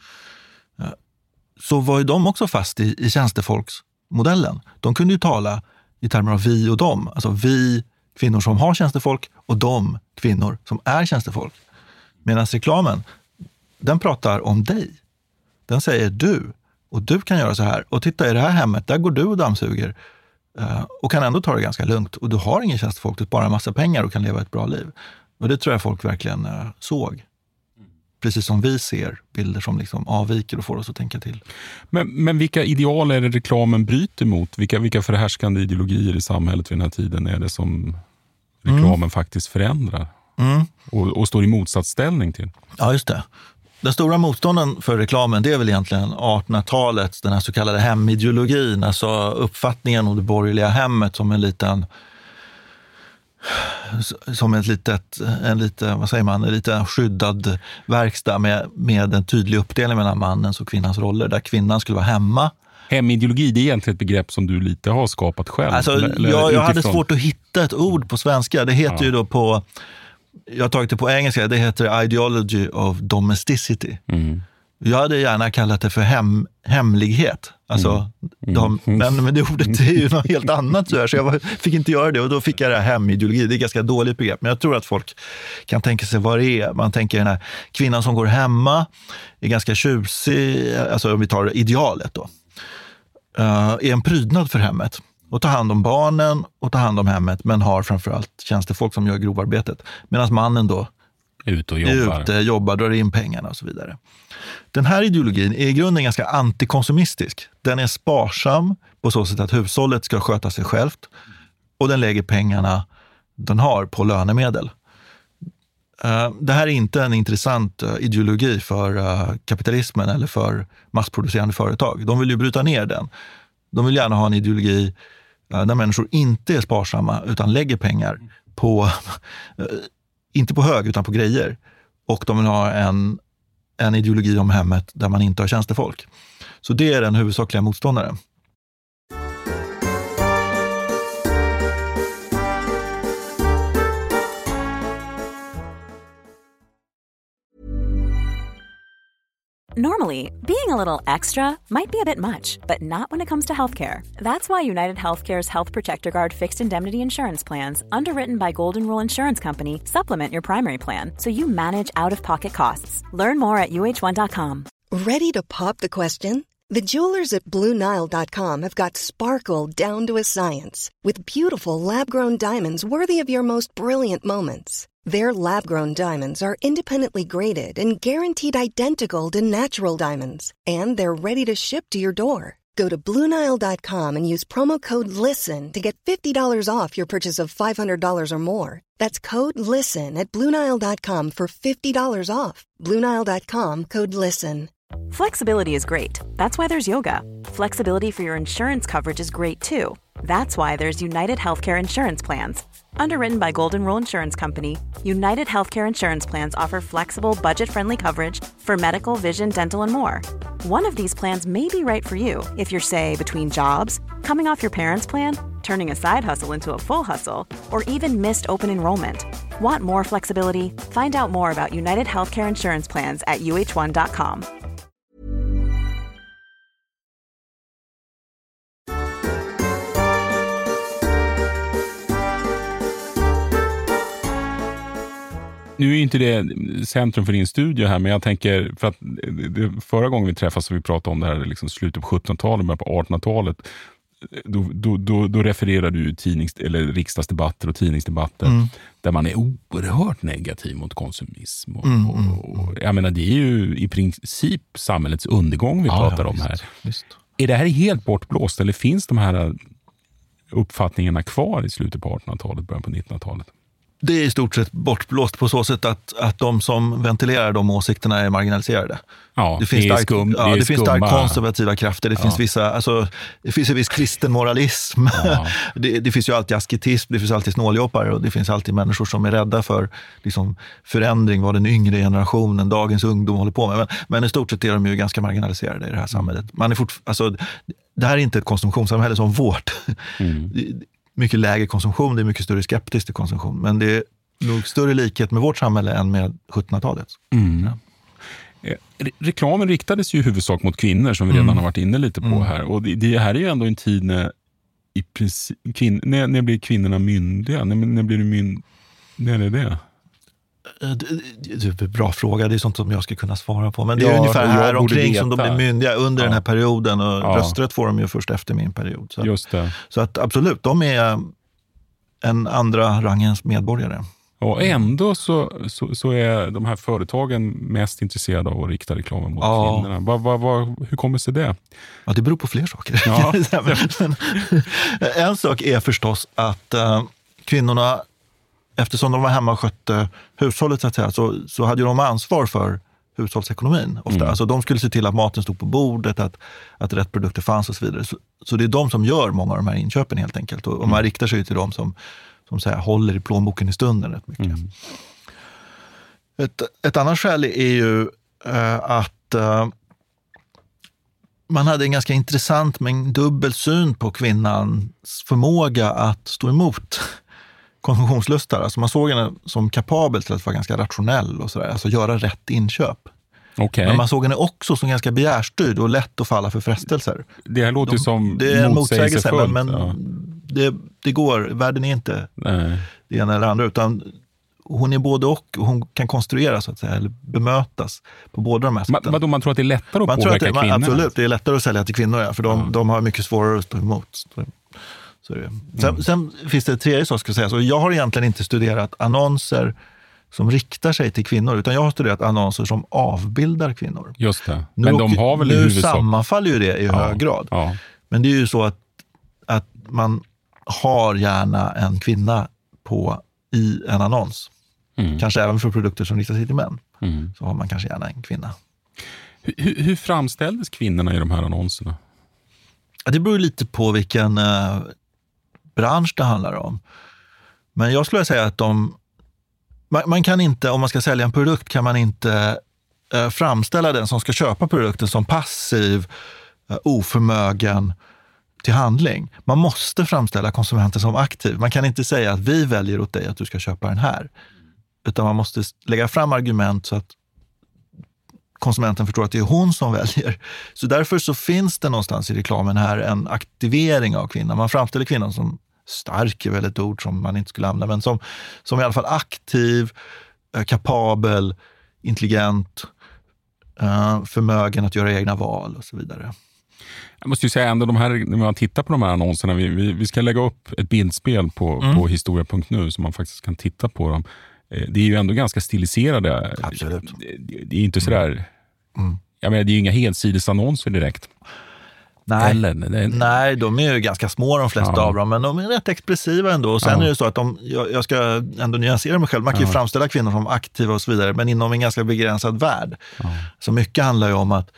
så var ju de också fast i tjänstefolksmodellen. De kunde ju tala i termer av vi och dem. Alltså vi kvinnor som har tjänstefolk och de kvinnor som är tjänstefolk. Medan reklamen, den pratar om dig. Den säger du. Och du kan göra så här. Och titta, i det här hemmet, där går du och dammsuger. Och kan ändå ta det ganska lugnt. Och du har ingen tjänstefolk, du sparar en massa pengar och kan leva ett bra liv. Och det tror jag folk verkligen såg. Precis som vi ser bilder som liksom avviker och får oss att tänka till. Men vilka ideal är det reklamen bryter mot? Vilka förhärskande ideologier i samhället vid den här tiden är det som reklamen faktiskt förändrar? Och står i motsatsställning till? Ja, just det. Den stora motstånden för reklamen, det är väl egentligen 1800-talets, den här så kallade hemideologin, alltså uppfattningen om det borgerliga hemmet som en liten skyddad verkstad med en tydlig uppdelning mellan mannens och kvinnans roller, där kvinnan skulle vara hemma. Hemideologi, det är egentligen ett begrepp som du lite har skapat själv. Alltså, jag hade svårt att hitta ett ord på svenska. Det heter ju då på, jag har tagit det på engelska, det heter Ideology of Domesticity. Jag hade gärna kallat det för hemlighet. Alltså, men det ordet är ju något helt annat. Så jag fick inte göra det och då fick jag det här hemideologi. Det är ett ganska dåligt begrepp, men jag tror att folk kan tänka sig vad det är. Man tänker den här kvinnan som går hemma är ganska tjusig, alltså om vi tar idealet då. Är en prydnad för hemmet och tar hand om barnen och tar hand om hemmet, men har framförallt tjänstefolk som gör grovarbetet. Medan mannen då är ute, jobbar, drar in pengarna och så vidare. Den här ideologin är i grunden ganska antikonsumistisk. Den är sparsam på så sätt att hushållet ska sköta sig självt och den lägger pengarna den har på lönemedel. Det här är inte en intressant ideologi för kapitalismen eller för massproducerande företag. De vill ju bryta ner den. De vill gärna ha en ideologi där människor inte är sparsamma utan lägger pengar på, inte på hög utan på grejer. Och de vill ha en ideologi om hemmet där man inte har tjänstefolk. Så det är den huvudsakliga motståndaren. Normally, being a little extra might be a bit much, but not when it comes to healthcare. That's why United Healthcare's Health Protector Guard fixed indemnity insurance plans, underwritten by Golden Rule Insurance Company, supplement your primary plan so you manage out-of-pocket costs. Learn more at uh1.com. Ready to pop the question? The jewelers at BlueNile.com have got sparkle down to a science with beautiful lab-grown diamonds worthy of your most brilliant moments. Their lab-grown diamonds are independently graded and guaranteed identical to natural diamonds, and they're ready to ship to your door. Go to BlueNile.com and use promo code LISTEN to get $50 off your purchase of $500 or more. That's code LISTEN at BlueNile.com for $50 off. BlueNile.com, code LISTEN. Flexibility is great. That's why there's yoga. Flexibility for your insurance coverage is great too. That's why there's United Healthcare Insurance Plans. Underwritten by Golden Rule Insurance Company, United Healthcare Insurance Plans offer flexible, budget-friendly coverage for medical, vision, dental, and more. One of these plans may be right for you if you're, say, between jobs, coming off your parents' plan, turning a side hustle into a full hustle, or even missed open enrollment. Want more flexibility? Find out more about United Healthcare Insurance Plans at uh1.com. Nu är ju inte det centrum för din studie här, men jag tänker, för att förra gången vi träffades så vi pratade om det här liksom slutet på 1700-talet, början på 1800-talet, då refererar du eller riksdagsdebatter och tidningsdebatter där man är oerhört negativ mot konsumism. Och jag menar, det är ju i princip samhällets undergång vi pratar om här. Visst. Är det här helt bortblåst eller finns de här uppfattningarna kvar i slutet på 1800-talet, början på 1900-talet? Det är i stort sett bortblåst på så sätt att de som ventilerar de åsikterna är marginaliserade. Ja, det finns starkt konservativa krafter. Det finns en viss kristen moralism. Ja. Det finns ju alltid asketism, det finns alltid snåljobbare och det finns alltid människor som är rädda för liksom, förändring, vad den yngre generationen, dagens ungdom håller på med. Men i stort sett är de ju ganska marginaliserade i det här samhället. Det här är inte ett konsumtionssamhälle som vårt. Mycket lägre konsumtion, det är mycket större skeptisk till konsumtion. Men det är nog större likhet med vårt samhälle än med 1700-talet. Ja. Reklamen riktades ju i huvudsak mot kvinnor som vi redan har varit inne lite på här. Och det här är ju ändå en tid när när blir kvinnorna myndiga? När blir du när är det? Det är bra fråga, det är sånt som jag ska kunna svara på. Men det är ungefär här omkring som de blir myndiga under den här perioden. Och rösträtt får de ju först efter min period. Så, just det. Så att absolut, de är en andra rangens medborgare. Och ändå så är de här företagen mest intresserade av att rikta reklamen mot kvinnorna. Hur kommer sig det? Ja, det beror på fler saker. Ja. En sak är förstås att kvinnorna, eftersom de var hemma och skötte hushållet så att säga, så hade de ansvar för hushållsekonomin ofta. Alltså de skulle se till att maten stod på bordet, att rätt produkter fanns och så vidare. Så det är de som gör många av de här inköpen helt enkelt. Och man riktar sig till dem som så här, håller i plånboken i stunden rätt mycket. Ett annat skäl är ju att man hade en ganska intressant men dubbel syn på kvinnans förmåga att stå emot konsumtionslustar. Alltså man såg henne som kapabel till att vara ganska rationell och sådär, alltså göra rätt inköp. Okay. Men man såg henne också som ganska begärstyrd och lätt att falla för frestelser. Det här låter som det är en motsägelse, men det går, världen är inte det ena eller andra, utan hon är både och hon kan konstrueras så att säga, eller bemötas på båda de här sätten. Vadå, man tror att det är lättare att påverka kvinnor? Absolut, det är lättare att sälja till kvinnor, för de har mycket svårare att stå emot. Så är det. Sen finns det ett tredje sak ska jag säga. Så jag har egentligen inte studerat annonser som riktar sig till kvinnor, utan jag har studerat annonser som avbildar kvinnor. Just det. Men de har väl i nu huvudsak... sammanfaller ju det i hög grad. Ja. Men det är ju så att man har gärna en kvinna i en annons. Kanske även för produkter som riktar sig till män. Så har man kanske gärna en kvinna. Hur framställdes kvinnorna i de här annonserna? Ja, det beror lite på vilken bransch det handlar om. Men jag skulle säga att man kan inte, om man ska sälja en produkt, kan man inte framställa den som ska köpa produkten som passiv, oförmögen till handling. Man måste framställa konsumenten som aktiv. Man kan inte säga att vi väljer åt dig att du ska köpa den här. Utan man måste lägga fram argument så att konsumenten förstår att det är hon som väljer. Så därför så finns det någonstans i reklamen här en aktivering av kvinnan. Man framställer kvinnan som stark, är väl ett ord som man inte skulle använda, men som i alla fall aktiv, kapabel, intelligent, förmögen att göra egna val och så vidare. Jag måste ju säga ändå, när man tittar på de här annonserna, vi ska lägga upp ett bildspel på historia.nu så man faktiskt kan titta på dem. Det är ju ändå ganska stiliserade. Absolut. Det är inte sådär... Jag menar, det är ju inga helsidesannonser direkt. Nej. Eller, Nej, de är ju ganska små de flesta av dem, men de är rätt expressiva ändå. Och sen är det så att jag ska ändå nyansera mig själv. Man kan ju framställa kvinnor som aktiva och så vidare, men inom en ganska begränsad värld. Så mycket handlar ju om att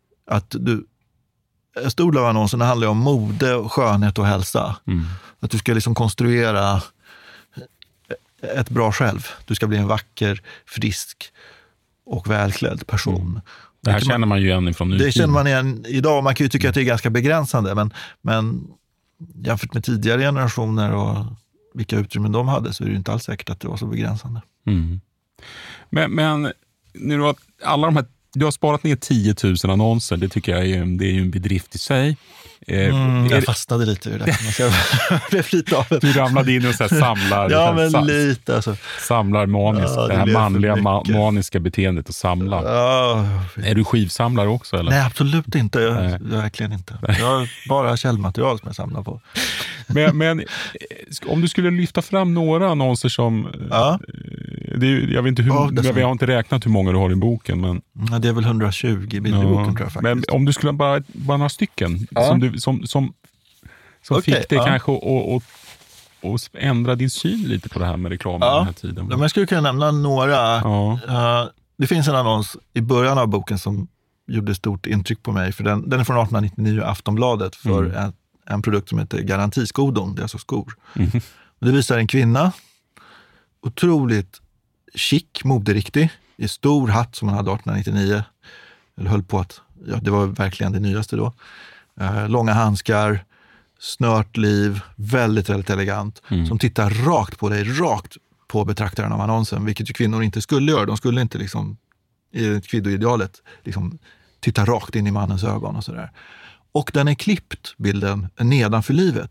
en stor del av annonserna handlar ju om mode, och skönhet och hälsa. Att du ska liksom konstruera ett bra själv. Du ska bli en vacker, frisk och välklädd person. Det här känner man ju igen ifrån nutid. Det känner man igen idag. Man kan ju tycka att det är ganska begränsande, men jämfört med tidigare generationer och vilka utrymmen de hade, så är det ju inte alls säkert att det var så begränsande. Men nu då, alla de här, du har sparat ner 10 000 annonser, det tycker jag är ju en bedrift i sig. Jag fastnade lite i det. Du ramlade in och så här samlar. Ja, men lite alltså. Samlar maniskt. Det här manliga maniska beteendet att samla. Är du skivsamlare också? Eller? Nej, absolut inte. Verkligen inte. Jag har bara källmaterial som jag samlar på. Men om du skulle lyfta fram några annonser som... jag vet inte vi har inte räknat hur många du har i boken. Men, det är väl 120 bilder i boken, tror jag faktiskt. Men om du skulle bara några stycken som fick dig kanske att ändra din syn lite på det här med reklam den här tiden. Men jag skulle kunna nämna några. Det finns en annons i början av boken som gjorde stort intryck på mig. För den är från 1899, Aftonbladet, för en produkt som heter Garantiskodon. Det är alltså skor. Det visar en kvinna, otroligt chic, moderiktig, i stor hatt som man hade 1899. Eller höll på att, det var verkligen det nyaste då. Långa handskar, snört liv, väldigt, väldigt elegant. Som tittar rakt på dig, rakt på betraktaren av annonsen, vilket ju kvinnor inte skulle göra. De skulle inte liksom, i kvinnoidealet, liksom titta rakt in i mannens ögon och sådär. Och den är klippt, bilden, nedanför livet.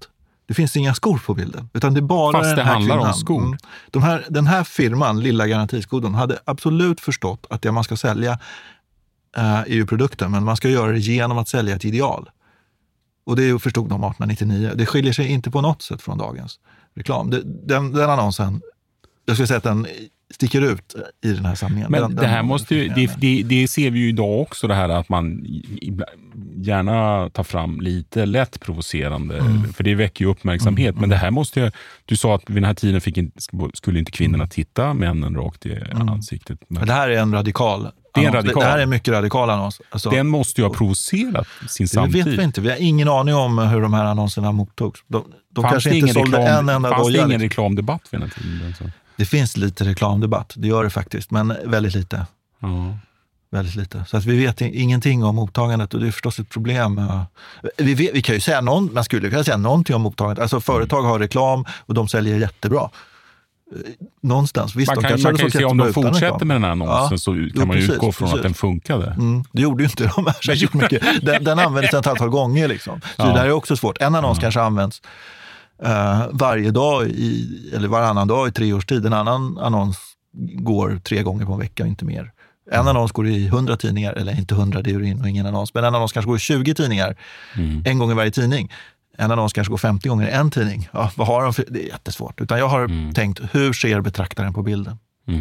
Det finns inga skor på bilden, utan det är bara fast den det här handlar kvinnan. om skor. Den här firman, Lilla Garantiskodon, hade absolut förstått att det man ska sälja är ju produkten, men man ska göra det genom att sälja ett ideal. Och det förstod de 1899. Det skiljer sig inte på något sätt från dagens reklam. Den annonsen, jag skulle säga att den sticker ut i den här samlingen. Men det här måste ju, det ser vi ju idag också, det här att man gärna tar fram lite lätt provocerande, för det väcker ju uppmärksamhet. Men det här måste ju, du sa att vid den här tiden skulle inte kvinnorna titta männen rakt i ansiktet. Men det här är en radikal. Det här är en mycket radikal annons. Alltså, den måste ju ha provocerat sin samtid. Det vet vi inte. Vi har ingen aning om hur de här annonserna mottogs. De kanske inte sålde en enda Fanns det ingen liksom. reklamdebatt vid den här tiden? Alltså. Det finns lite reklamdebatt, det gör det faktiskt, men väldigt lite. Väldigt lite. Så att vi vet ingenting om mottagandet, och det är förstås ett problem. Vi kan ju säga man skulle kunna säga någonting om mottagandet. Alltså företag har reklam och de säljer jättebra. Någonstans. Visst, man kan ju se om de fortsätter med den här annonsen, så kan man ju utgå från att den funkade. Det gjorde ju inte de här särskilt mycket. Den användes ett antal gånger. Liksom. Så det där är också svårt. En annons kanske används varje dag eller varannan dag i 3 års tid. En annan annons går 3 gånger på en vecka och inte mer. En annons går i 100 tidningar, eller inte 100, det är ju ingen annons, men en annons kanske går i 20 tidningar en gång i varje tidning. En annons kanske går 50 gånger i en tidning. Ja, vad har de för? Det är jättesvårt. Utan jag har tänkt, hur ser betraktaren på bilden?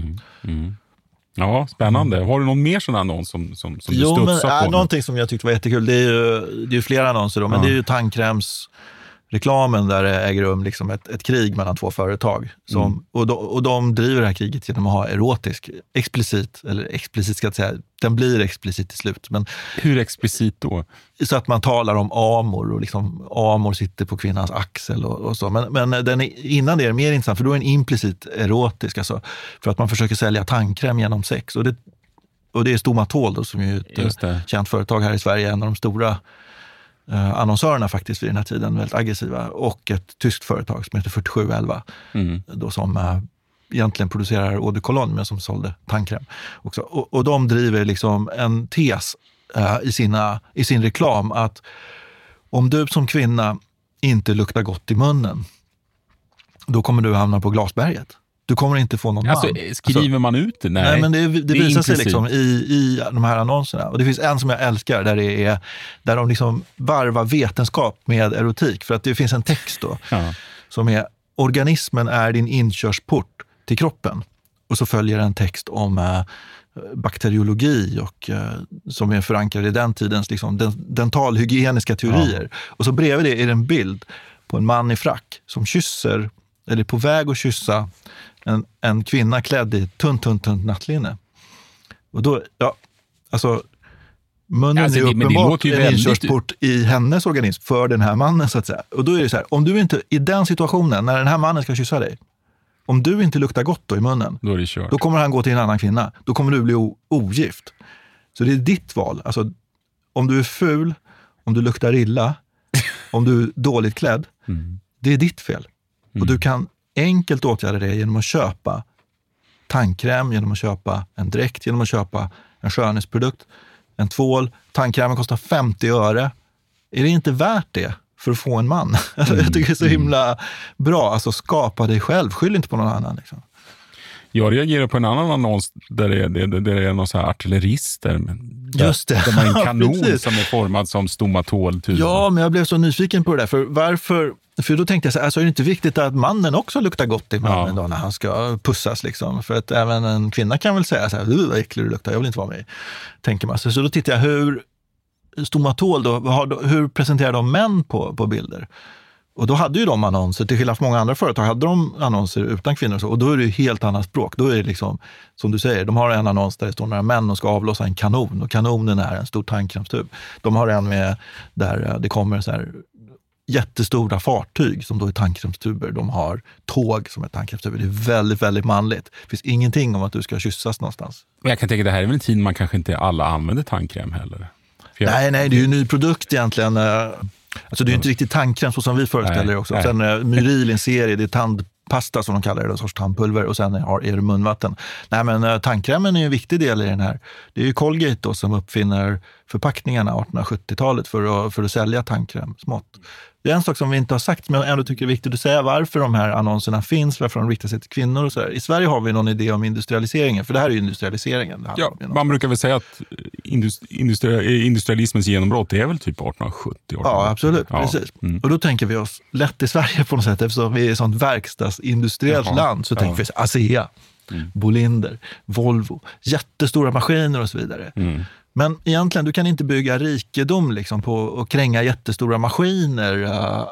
Ja, spännande. Har du någon mer sån annons som du studsar på? Någonting som jag tyckte var jättekul, det är ju flera annonser då, men det är ju tandkrämsreklamen där det äger rum liksom ett krig mellan 2 företag. Och de driver det här kriget genom att ha explicit ska jag säga, den blir explicit till slut. Men hur explicit då? Så att man talar om amor, och liksom amor sitter på kvinnans axel och så. Men innan det är mer intressant, för då är den implicit erotisk, alltså, för att man försöker sälja tandkräm genom sex. Och det är Stomatol då, som är ett känt företag här i Sverige, en av de stora annonsörerna faktiskt vid den här tiden, väldigt aggressiva, och ett tyskt företag som heter 4711 då, som egentligen producerar eau de cologne, men som sålde tandkräm också. Och de driver liksom en tes i sin reklam, att om du som kvinna inte luktar gott i munnen, då kommer du hamna på glasberget. Du kommer inte få någon man. Skriver man ut det? Nej, men det visar sig liksom i de här annonserna. Och det finns en som jag älskar där de liksom varvar vetenskap med erotik. För att det finns en text då som är: organismen är din inkörsport till kroppen. Och så följer en text om bakteriologi och som är förankrad i den tidens liksom, dentalhygieniska teorier. Och så bredvid det är en bild på en man i frack som kysser, eller på väg att kyssa en kvinna klädd i tunt nattlinne. Och då, munnen är uppenbart en inkörsport i hennes organism för den här mannen, så att säga. Och då är det så här, om du inte, i den situationen, när den här mannen ska kyssa dig, om du inte luktar gott då i munnen, då är det kört. Då kommer han gå till en annan kvinna. Då kommer du bli ogift. Så det är ditt val. Alltså, om du är ful, om du luktar illa, om du är dåligt klädd, det är ditt fel. Och du kan enkelt åtgärda det genom att köpa tandkräm, genom att köpa en dräkt, genom att köpa en skönhetsprodukt, en tvål. Tandkrämen kostar 50 öre. Är det inte värt det för att få en man? Jag tycker det är så himla bra. Alltså, skapa dig själv. Skyll inte på någon annan. Liksom. Jag reagerar på en annan annons där det är någon så här artillerister. Just det. Där man har en kanon som är formad som Stomatol. Typ. Ja, men jag blev så nyfiken på det där. För varför? För då tänkte jag så här, alltså, är det inte viktigt att mannen också luktar gott i munnen då när han ska pussas liksom? För att även en kvinna kan väl säga så här, vad äcklig du luktar, jag vill inte vara med. Tänker man. Så då tittar jag hur Stomatol då, hur presenterar de män på bilder? Och då hade ju de annonser, till skillnad från många andra företag hade de annonser utan kvinnor och så. Och då är det ju helt annat språk. Då är det liksom, som du säger, de har en annons där det står några män och ska avlossa en kanon. Och kanonen är en stor tandkrämstub. De har en med där det kommer så här jättestora fartyg som då är tandkrämstuber. De har tåg som är tandkrämstuber. Det är väldigt, väldigt manligt. Det finns ingenting om att du ska kyssas någonstans. Men jag kan tänka att det här är väl en tid man kanske inte alla använder tandkräm heller. Nej, det är ju en ny produkt egentligen. Alltså det är ju inte riktigt tandkräm så som vi föreställer det också. Nej. Sen Myril, en serie, det är tandpasta som de kallar det, en sorts tandpulver, och sen är det munvatten. Nej, men tandkrämen är ju en viktig del i den här. Det är ju Colgate då som uppfinner förpackningarna 1870-talet för att sälja tandkräm smått. Det är en sak som vi inte har sagt, men jag ändå tycker det är viktigt att säga varför de här annonserna finns, varför de riktar sig till kvinnor och så där. I Sverige har vi någon idé om industrialiseringen, för det här är ju industrialiseringen. Ja, man brukar väl säga att industrialismens genombrott är väl typ 1870. Ja, absolut. Ja. Precis. Och då tänker vi oss lätt i Sverige på något sätt, eftersom vi är ett sånt verkstadsindustriellt land, så tänker vi ASEA, Bolinder, Volvo, jättestora maskiner och så vidare. Men egentligen, du kan inte bygga rikedom liksom på att kränga jättestora maskiner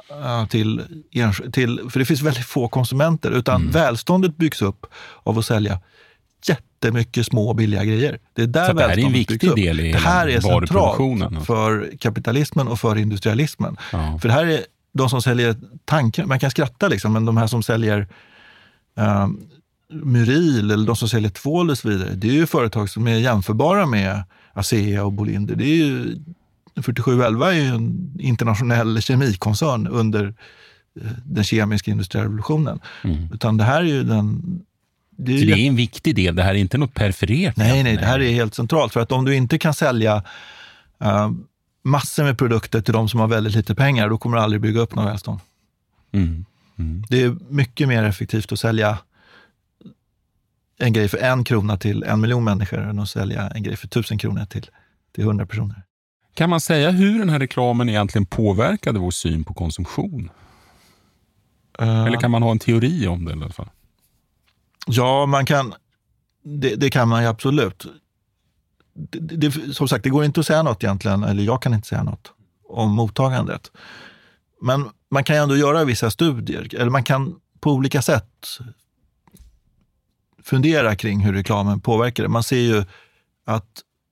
för det finns väldigt få konsumenter, utan välståndet byggs upp av att sälja jättemycket små billiga grejer. Det är där välståndet byggs upp. Det här är en viktig del i det här är centralt för kapitalismen och för industrialismen. Ja. För det här är de som säljer tankar, man kan skratta liksom, men de här som säljer Myril eller de som säljer tvål och så vidare, det är ju företag som är jämförbara med ASEA och Bolinder. Det är ju 4711 är ju en internationell kemikoncern under den kemiska industriella revolutionen. Utan det här är ju det är en viktig del, det här är inte något perifert. Nej, det här är helt centralt, för att om du inte kan sälja massor med produkter till de som har väldigt lite pengar, då kommer du aldrig bygga upp någon välstånd. Det är mycket mer effektivt att sälja en grej för 1 krona till 1 miljon människor än att sälja en grej för 1000 kronor till 100 personer. Kan man säga hur den här reklamen egentligen påverkade vår syn på konsumtion? Eller kan man ha en teori om det i alla fall? Ja, man kan. Det kan man ju absolut. Som sagt, det går inte att säga något egentligen, eller jag kan inte säga något om mottagandet. Men man kan ju ändå göra vissa studier, eller man kan på olika sätt fundera kring hur reklamen påverkar det. Man ser ju att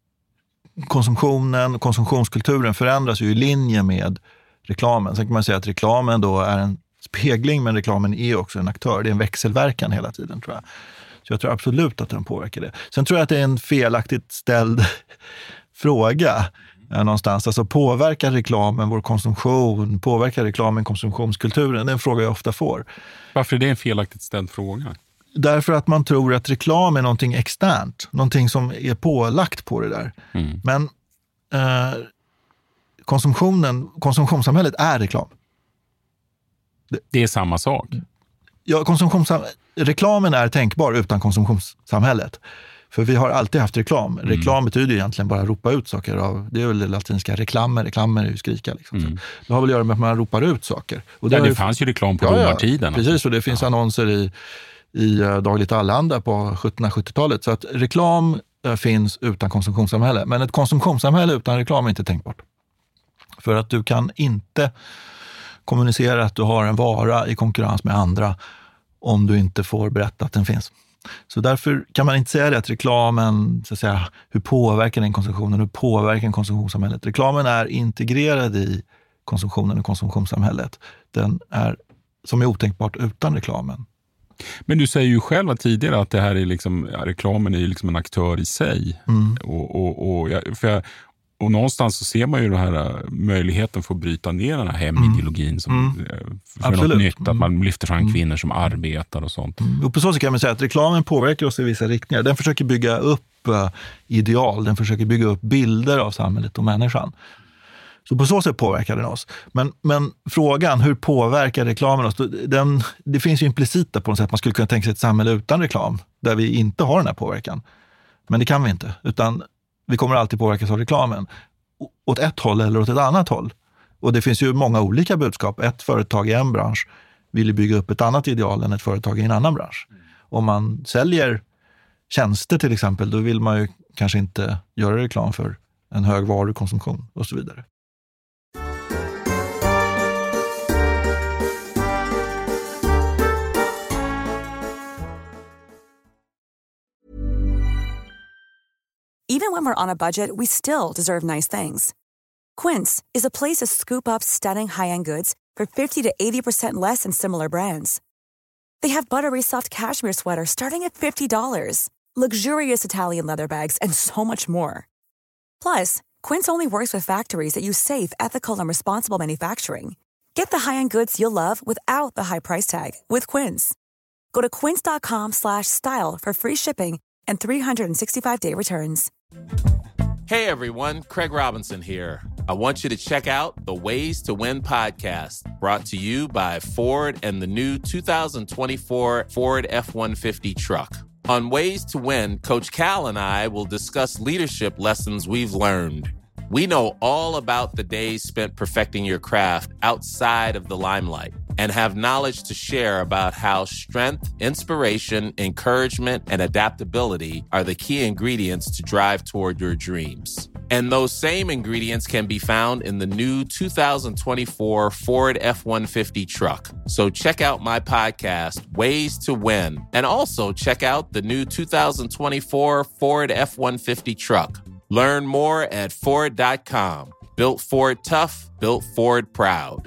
konsumtionskulturen förändras ju i linje med reklamen. Sen kan man säga att reklamen då är en spegling, men reklamen är också en aktör. Det är en växelverkan hela tiden, tror jag. Så jag tror absolut att den påverkar det. Sen tror jag att det är en felaktigt ställd fråga någonstans. Alltså påverkar reklamen vår konsumtion? Påverkar reklamen konsumtionskulturen? Det är en fråga jag ofta får. Varför är det en felaktigt ställd fråga? Därför att man tror att reklam är någonting externt. Någonting som är pålagt på det där. Men konsumtionssamhället är reklam. Det är samma sak. Ja, reklamen är tänkbar utan konsumtionssamhället. För vi har alltid haft reklam. Reklam betyder egentligen bara ropa ut saker. Det är väl det latinska reklamer är ju skrika. Liksom. Det har väl att göra med att man ropar ut saker. Och det fanns ju reklam på romartiden. Precis, och det finns annonser i Dagligt Allehanda på 1770-talet. Så att reklam finns utan konsumtionssamhälle. Men ett konsumtionssamhälle utan reklam är inte tänkbart. För att du kan inte kommunicera att du har en vara i konkurrens med andra om du inte får berätta att den finns. Så därför kan man inte säga det att reklamen, så att säga, hur påverkar den konsumtionen, hur påverkar den konsumtionssamhället? Reklamen är integrerad i konsumtionen och konsumtionssamhället. Den är som är otänkbart utan reklamen. Men du säger ju själv tidigare att det här är liksom, reklamen är liksom en aktör i sig. Och någonstans så ser man ju den här möjligheten för att bryta ner den här hemideologin som för något nytt, att man lyfter fram kvinnor som arbetar och sånt. Och på så sätt kan man säga att reklamen påverkar oss i vissa riktningar. Den försöker bygga upp ideal, den försöker bygga upp bilder av samhället och människan. Så på så sätt påverkar den oss. Men frågan, hur påverkar reklamen oss? Det finns ju implicita på något sätt. Man skulle kunna tänka sig ett samhälle utan reklam, där vi inte har den här påverkan. Men det kan vi inte, utan vi kommer alltid påverkas av reklamen. Åt ett håll eller åt ett annat håll. Och det finns ju många olika budskap. Ett företag i en bransch vill bygga upp ett annat ideal än ett företag i en annan bransch. Om man säljer tjänster till exempel, då vill man ju kanske inte göra reklam för en hög varukonsumtion och så vidare. Even when we're on a budget, we still deserve nice things. Quince is a place to scoop up stunning high-end goods for 50 to 80% less than similar brands. They have buttery soft cashmere sweaters starting at $50, luxurious Italian leather bags, and so much more. Plus, Quince only works with factories that use safe, ethical, and responsible manufacturing. Get the high-end goods you'll love without the high price tag with Quince. Go to quince.com/style for free shipping and 365-day returns. Hey everyone, Craig Robinson here. I want you to check out the Ways to Win podcast, brought to you by Ford and the new 2024 Ford F-150 truck. On Ways to Win, Coach Cal and I will discuss leadership lessons we've learned. We know all about the days spent perfecting your craft outside of the limelight and have knowledge to share about how strength, inspiration, encouragement, and adaptability are the key ingredients to drive toward your dreams. And those same ingredients can be found in the new 2024 Ford F-150 truck. So check out my podcast, Ways to Win, and also check out the new 2024 Ford F-150 truck. Learn more at Ford.com. Built Ford tough, built Ford proud.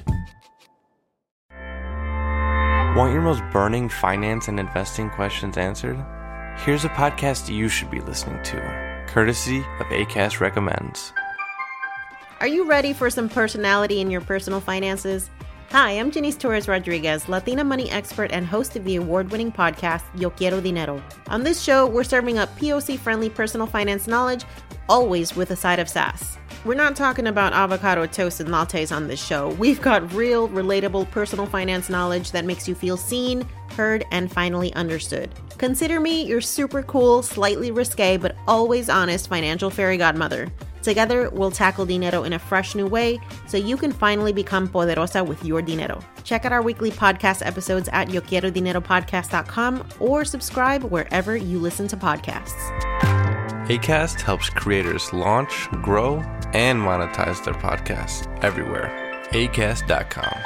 Want your most burning finance and investing questions answered? Here's a podcast you should be listening to, courtesy of Acast Recommends. Are you ready for some personality in your personal finances? Hi, I'm Janice Torres-Rodriguez, Latina money expert and host of the award-winning podcast, Yo Quiero Dinero. On this show, we're serving up POC-friendly personal finance knowledge, always with a side of sass. We're not talking about avocado toast and lattes on this show. We've got real, relatable personal finance knowledge that makes you feel seen, heard, and finally understood. Consider me your super cool, slightly risque, but always honest financial fairy godmother. Together, we'll tackle dinero in a fresh new way so you can finally become poderosa with your dinero. Check out our weekly podcast episodes at YoQuieroDineroPodcast.com or subscribe wherever you listen to podcasts. Acast helps creators launch, grow, and monetize their podcasts everywhere. Acast.com.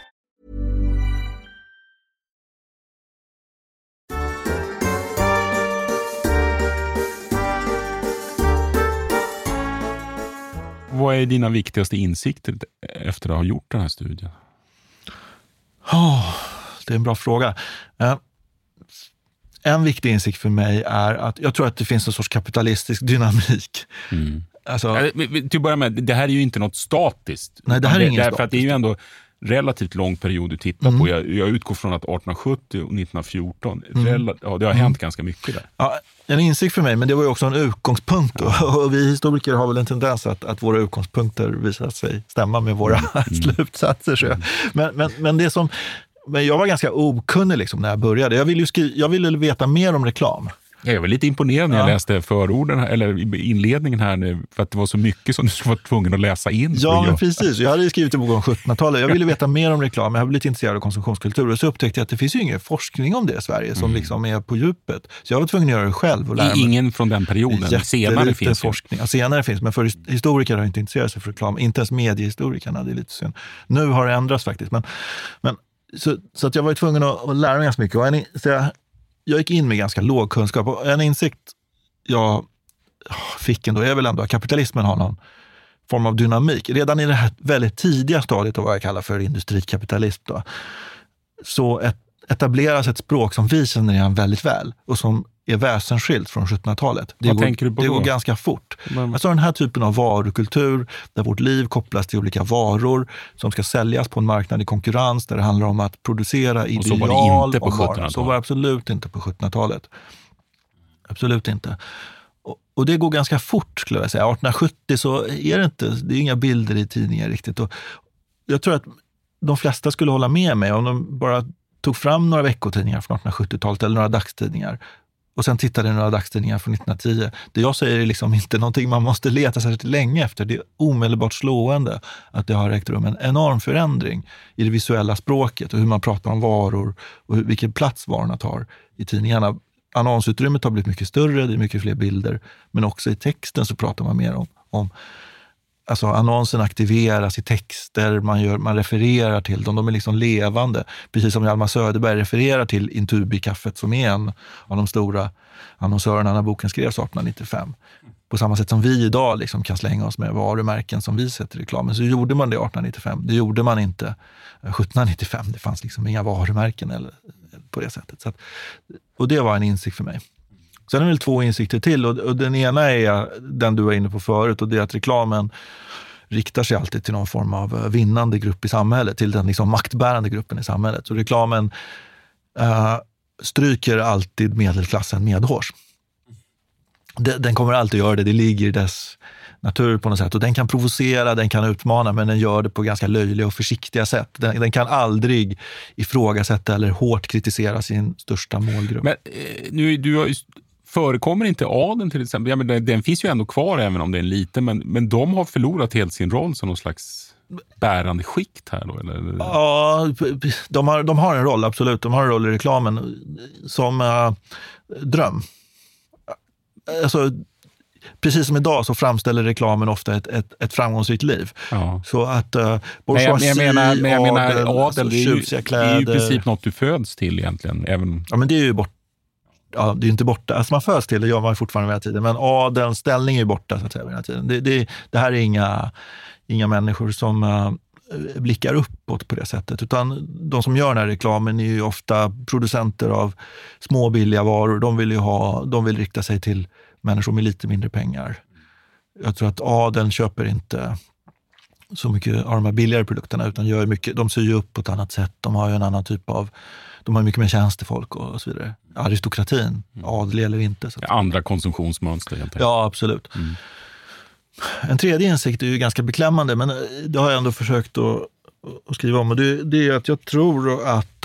Vad är dina viktigaste insikter efter att ha gjort den här studien? Det är en bra fråga. En viktig insikt för mig är att jag tror att det finns en sorts kapitalistisk dynamik. Alltså, till att börja med, det här är ju inte något statiskt. Nej, det här är inget statiskt. För att det är ju ändå relativt lång period du tittar på. Jag utgår från att 1870 och 1914, det har hänt ganska mycket där. Ja, en insikt för mig, men det var ju också en utgångspunkt. Och vi historiker har väl en tendens att våra utgångspunkter visar sig stämma med våra slutsatser. Så. Men det som... Men jag var ganska okunnig liksom när jag började. Jag ville veta mer om reklam. Jag var lite imponerad när jag läste förorden eller inledningen här nu, för att det var så mycket som du skulle vara tvungen att läsa in. Ja, men precis. Jag hade skrivit en bok om 1700-talet. Jag ville veta mer om reklam. Jag har blivit intresserad av konsumtionskultur. Och så upptäckte jag att det finns ju ingen forskning om det i Sverige som liksom är på djupet. Så jag var tvungen att göra det själv och lära mig. Ingen från den perioden. Senare finns forskning. Ja, senare finns, men för historiker har inte intresserat sig för reklam. Inte ens mediehistorikerna, det är lite synd. Nu har det ändrats faktiskt. Men så att jag var tvungen att lära mig ganska mycket. Och jag gick in med ganska låg kunskap. Och en insikt jag fick ändå är väl ändå att kapitalismen har någon form av dynamik. Redan i det här väldigt tidiga stadiet av vad jag kallar för industrikapitalism då, så etableras ett språk som vi känner igen väldigt väl och som är väsensskilt från 1700-talet. Vad tänker du på det då? går ganska fort. Alltså den här typen av varukultur där vårt liv kopplas till olika varor som ska säljas på en marknad i konkurrens, där det handlar om att producera ideal. Och så var det inte på 1700-talet. Så var det absolut inte på 1700-talet. Absolut inte. Och det går ganska fort skulle jag säga. 1870 så är det är inga bilder i tidningar riktigt. Och jag tror att de flesta skulle hålla med mig om de bara tog fram några veckotidningar från 1870-talet eller några dagstidningar och sen tittade i några dagstidningar från 1910. Det jag säger är liksom inte någonting man måste leta särskilt länge efter. Det är omedelbart slående att det har ägt rum en enorm förändring i det visuella språket och hur man pratar om varor och vilken plats varorna tar i tidningarna. Annonsutrymmet har blivit mycket större, det är mycket fler bilder, men också i texten så pratar man mer om alltså annonsen aktiveras i texter, man refererar till dem, de är liksom levande. Precis som Hjalmar Söderberg refererar till Intubi-kaffet som är en av de stora annonsörerna när boken skrevs 1895. På samma sätt som vi idag liksom kan slänga oss med varumärken som vi sätter i reklamen, så gjorde man det 1895. Det gjorde man inte 1795, det fanns liksom inga varumärken eller på det sättet. Så att, och det var en insikt för mig. Sen är det väl två insikter till och den ena är den du var inne på förut och det är att reklamen riktar sig alltid till någon form av vinnande grupp i samhället, till den liksom maktbärande gruppen i samhället. Så reklamen stryker alltid medelklassen medhårs. Den kommer alltid göra det, det ligger i natur på något sätt. Och den kan provocera, den kan utmana, men den gör det på ganska löjliga och försiktiga sätt. Den kan aldrig ifrågasätta eller hårt kritisera sin största målgrupp. Men förekommer inte adeln till exempel? Ja, men den finns ju ändå kvar även om det är en liten, men de har förlorat helt sin roll som någon slags bärande skikt här då? Eller? Ja, de har en roll, absolut. De har en roll i reklamen som dröm. Alltså, precis som idag så framställer reklamen ofta ett framgångsrikt liv. Ja. Så att bourgeoisie, jag menar adel, det är ju i princip något du föds till egentligen. Även... Ja, men det är ju det är ju inte borta. Alltså man föds till det, gör man fortfarande hela tiden. Men adelns ställning är ju borta så att säga hela tiden. Det här är inga människor som blickar uppåt på det sättet. Utan de som gör den här reklamen är ju ofta producenter av små billiga varor. De vill rikta sig till människor med lite mindre pengar. Jag tror att adeln köper inte så mycket av de här billigare produkterna utan gör mycket, de syr ju upp på ett annat sätt. De har ju en annan typ av, de har mycket mer tjänstefolk och så vidare. Aristokratin, adlig eller inte. Så andra konsumtionsmönster helt enkelt. Ja, absolut. En tredje insikt är ju ganska beklämmande, men det har jag ändå försökt att skriva om. Och det är att jag tror att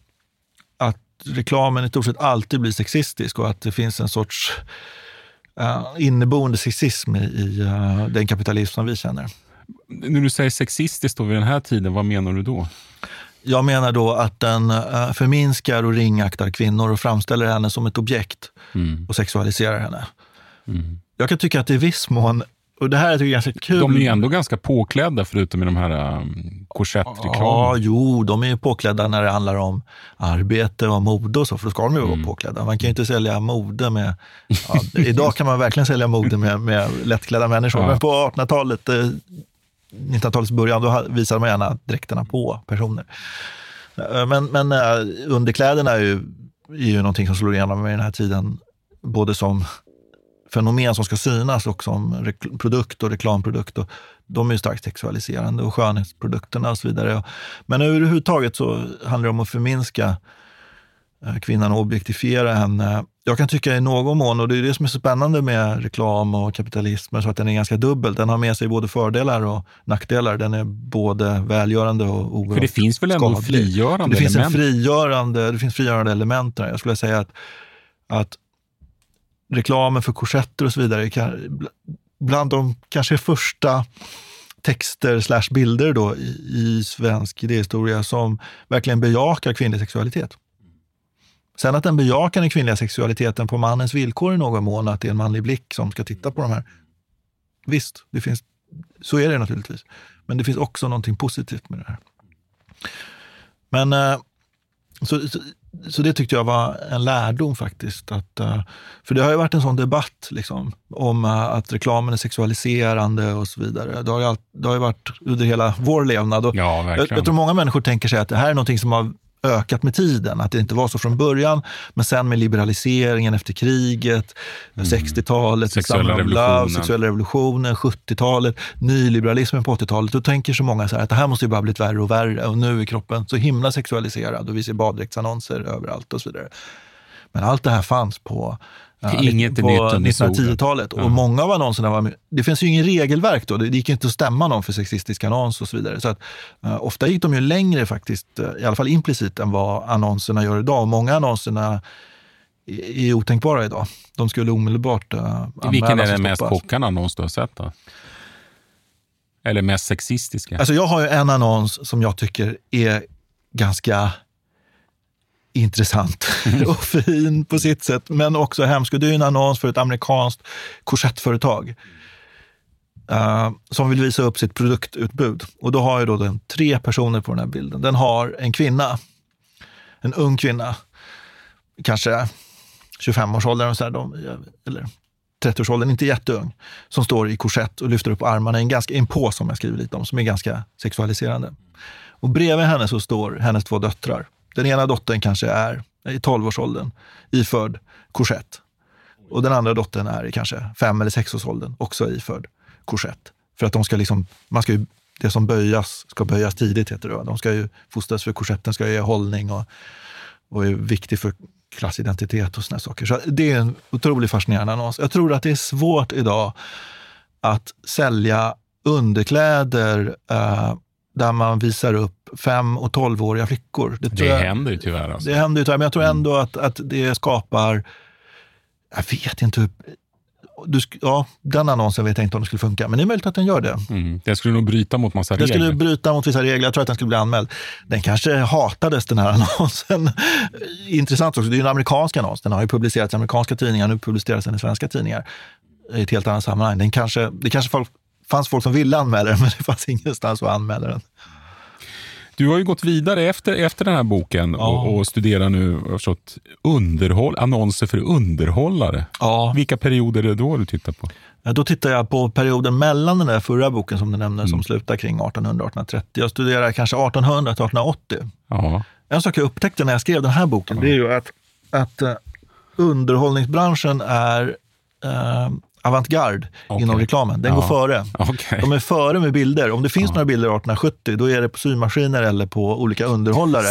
reklamen i stort sett alltid blir sexistisk och att det finns en sorts inneboende sexism i den kapitalism som vi känner. När du säger sexistiskt då vid den här tiden, vad menar du då? Jag menar då att den förminskar och ringaktar kvinnor och framställer henne som ett objekt och sexualiserar henne. Jag kan tycka att det i viss mån, och det här är ganska kul. De är ju ändå ganska påklädda förutom i de här korsettreklamen. Ja, de är ju påklädda när det handlar om arbete och mode och så, för då ska de ju vara påklädda. Man kan ju inte sälja mode med... Ja, idag kan man verkligen sälja mode med lättklädda människor, men på 1800-talet, 1900-talets början, då visade man gärna dräkterna på personer. Men underkläderna är ju någonting som slår igenom i den här tiden, både som fenomen som ska synas och som produkt och reklamprodukt. Och de är ju starkt sexualiserande och skönhetsprodukterna och så vidare. Men överhuvudtaget så handlar det om att förminska kvinnan och objektifiera henne. Jag kan tycka i någon mån, och det är det som är så spännande med reklam och kapitalism, så att den är ganska dubbel. Den har med sig både fördelar och nackdelar. Den är både välgörande och oerhört. För det finns väl ändå frigörande element? Det finns frigörande element där. Jag skulle säga att reklamen för korsetter och så vidare bland de kanske första texter / bilder då i svensk idéhistoria som verkligen bejakar kvinnlig sexualitet. Sen att den bejakar den kvinnliga sexualiteten på mannens villkor i någon mån, att det är en manlig blick som ska titta på de här. Visst, så är det naturligtvis. Men det finns också någonting positivt med det här. Men så det tyckte jag var en lärdom faktiskt. För det har ju varit en sån debatt liksom, om att reklamen är sexualiserande och så vidare. Det har ju varit under hela vår levnad. Och ja, jag tror många människor tänker sig att det här är någonting som har ökat med tiden. Att det inte var så från början, men sen med liberaliseringen efter kriget, 60-talet, sexuella revolutionen, 70-talet, nyliberalismen på 80-talet. Då tänker så många så här att det här måste ju bara blivit värre och värre. Och nu är kroppen så himla sexualiserad och vi ser baddräktsannonser överallt och så vidare. Men allt det här fanns på 1910-talet. Och många av annonserna det finns ju ingen regelverk då. Det gick inte att stämma någon för sexistisk annons och så vidare. Så att ofta gick de ju längre faktiskt, i alla fall implicit, än vad annonserna gör idag. Och många annonserna är otänkbara idag. De skulle omedelbart vilken är den mest chockande annons du har sett då? Eller mest sexistiska? Alltså jag har ju en annons som jag tycker är ganska intressant och fin på sitt sätt, men också hemsk. Det är en annons för ett amerikanskt korsettföretag som vill visa upp sitt produktutbud. Och då har ju då den 3 personer på den här bilden. Den har en ung kvinna, kanske 25-årsåldern eller 30-årsåldern, inte jätteung, som står i korsett och lyfter upp armarna i en på som jag skriver lite om, som är ganska sexualiserande. Och bredvid henne så står hennes 2 döttrar. Den ena dottern kanske är i 12-årsåldern, iförd korsett. Och den andra dottern är i kanske 5 eller 6-årsåldern, också iförd korsett. För att de ska det som böjas ska böjas tidigt, heter det. De ska ju fostras, för korsetten ska ge hållning och är viktig för klassidentitet och såna saker. Så det är en otroligt fascinerande annons. Jag tror att det är svårt idag att sälja underkläder där man visar upp 5- och 12-åriga flickor. Det händer ju tyvärr. Alltså. Det händer ju tyvärr, men jag tror ändå att det skapar, jag vet inte hur, den annonsen vet jag inte om det skulle funka, men det är möjligt att den gör det. Den skulle nog bryta mot massa regler. Den skulle bryta mot vissa regler, jag tror att den skulle bli anmäld. Den kanske hatades, den här annonsen. Intressant också, det är ju en amerikansk annons. Den har ju publicerats i amerikanska tidningar, nu publiceras den i svenska tidningar i ett helt annat sammanhang. Det kanske fanns folk som ville anmäla den, men det fanns ingenstans att anmäla den. Du har ju gått vidare efter den här boken och studerar nu annonser för underhållare. Ja. Vilka perioder är det då du tittar på? Ja, då tittar jag på perioden mellan den där förra boken som du nämnde som slutar kring 1800-1830. Jag studerar kanske 1800-1880. Ja. En sak jag upptäckte när jag skrev den här boken, det är ju att underhållningsbranschen är avantgarde inom reklamen. Den går före. Okay. De är före med bilder. Om det finns några bilder 1870, då är det på symaskiner eller på olika underhållare.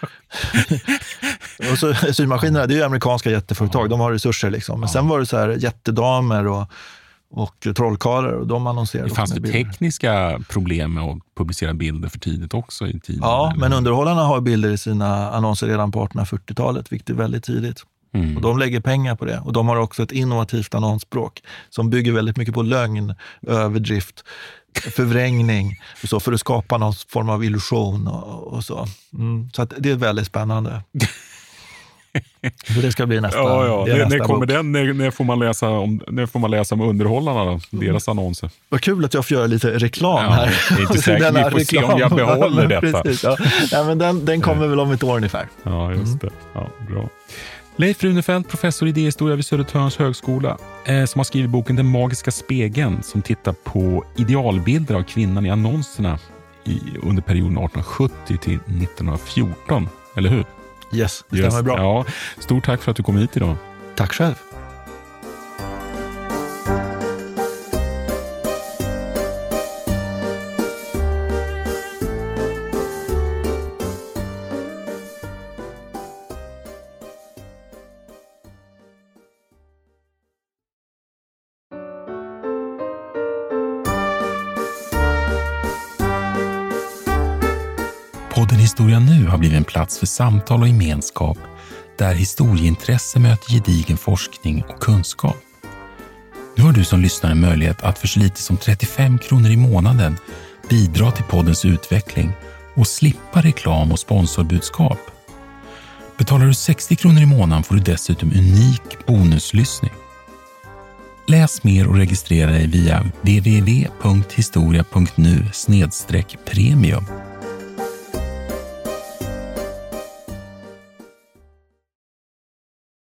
Och så, symaskinerna, det är ju amerikanska jätteföretag. De har resurser liksom. Men sen var det så här jättedamer och trollkarlar och de annonserade. Det fanns det tekniska problem med att publicera bilder för tidigt också i tiden? Ja, men underhållarna har bilder i sina annonser redan på 1840-talet, vilket är väldigt tidigt. Och de lägger pengar på det. Och de har också ett innovativt annonsspråk som bygger väldigt mycket på lögn, överdrift, förvrängning och så, för att skapa någon form av illusion och så. Så att det är väldigt spännande. Så det ska bli nästa. När kommer den? När får man läsa om underhållarna då? Deras annonser. Vad kul att jag får göra lite reklam här. Det är inte säkert. Vi får se om jag behåller detta. Precis, men den kommer väl om ett år ungefär. Ja, just det. Ja, bra. Leif Runefelt, professor i idéhistoria vid Södertörns högskola, som har skrivit boken Den magiska spegeln, som tittar på idealbilder av kvinnan i annonserna under perioden 1870 till 1914, eller hur? Yes, det stämmer bra. Ja, stort tack för att du kom hit idag. Tack själv. Podden Historia nu har blivit en plats för samtal och gemenskap där historieintresse möter gedigen forskning och kunskap. Nu har du som lyssnar en möjlighet att för så lite som 35 kronor i månaden bidra till poddens utveckling och slippa reklam och sponsorbudskap. Betalar du 60 kronor i månaden får du dessutom unik bonuslyssning. Läs mer och registrera dig via www.historia.nu/premium.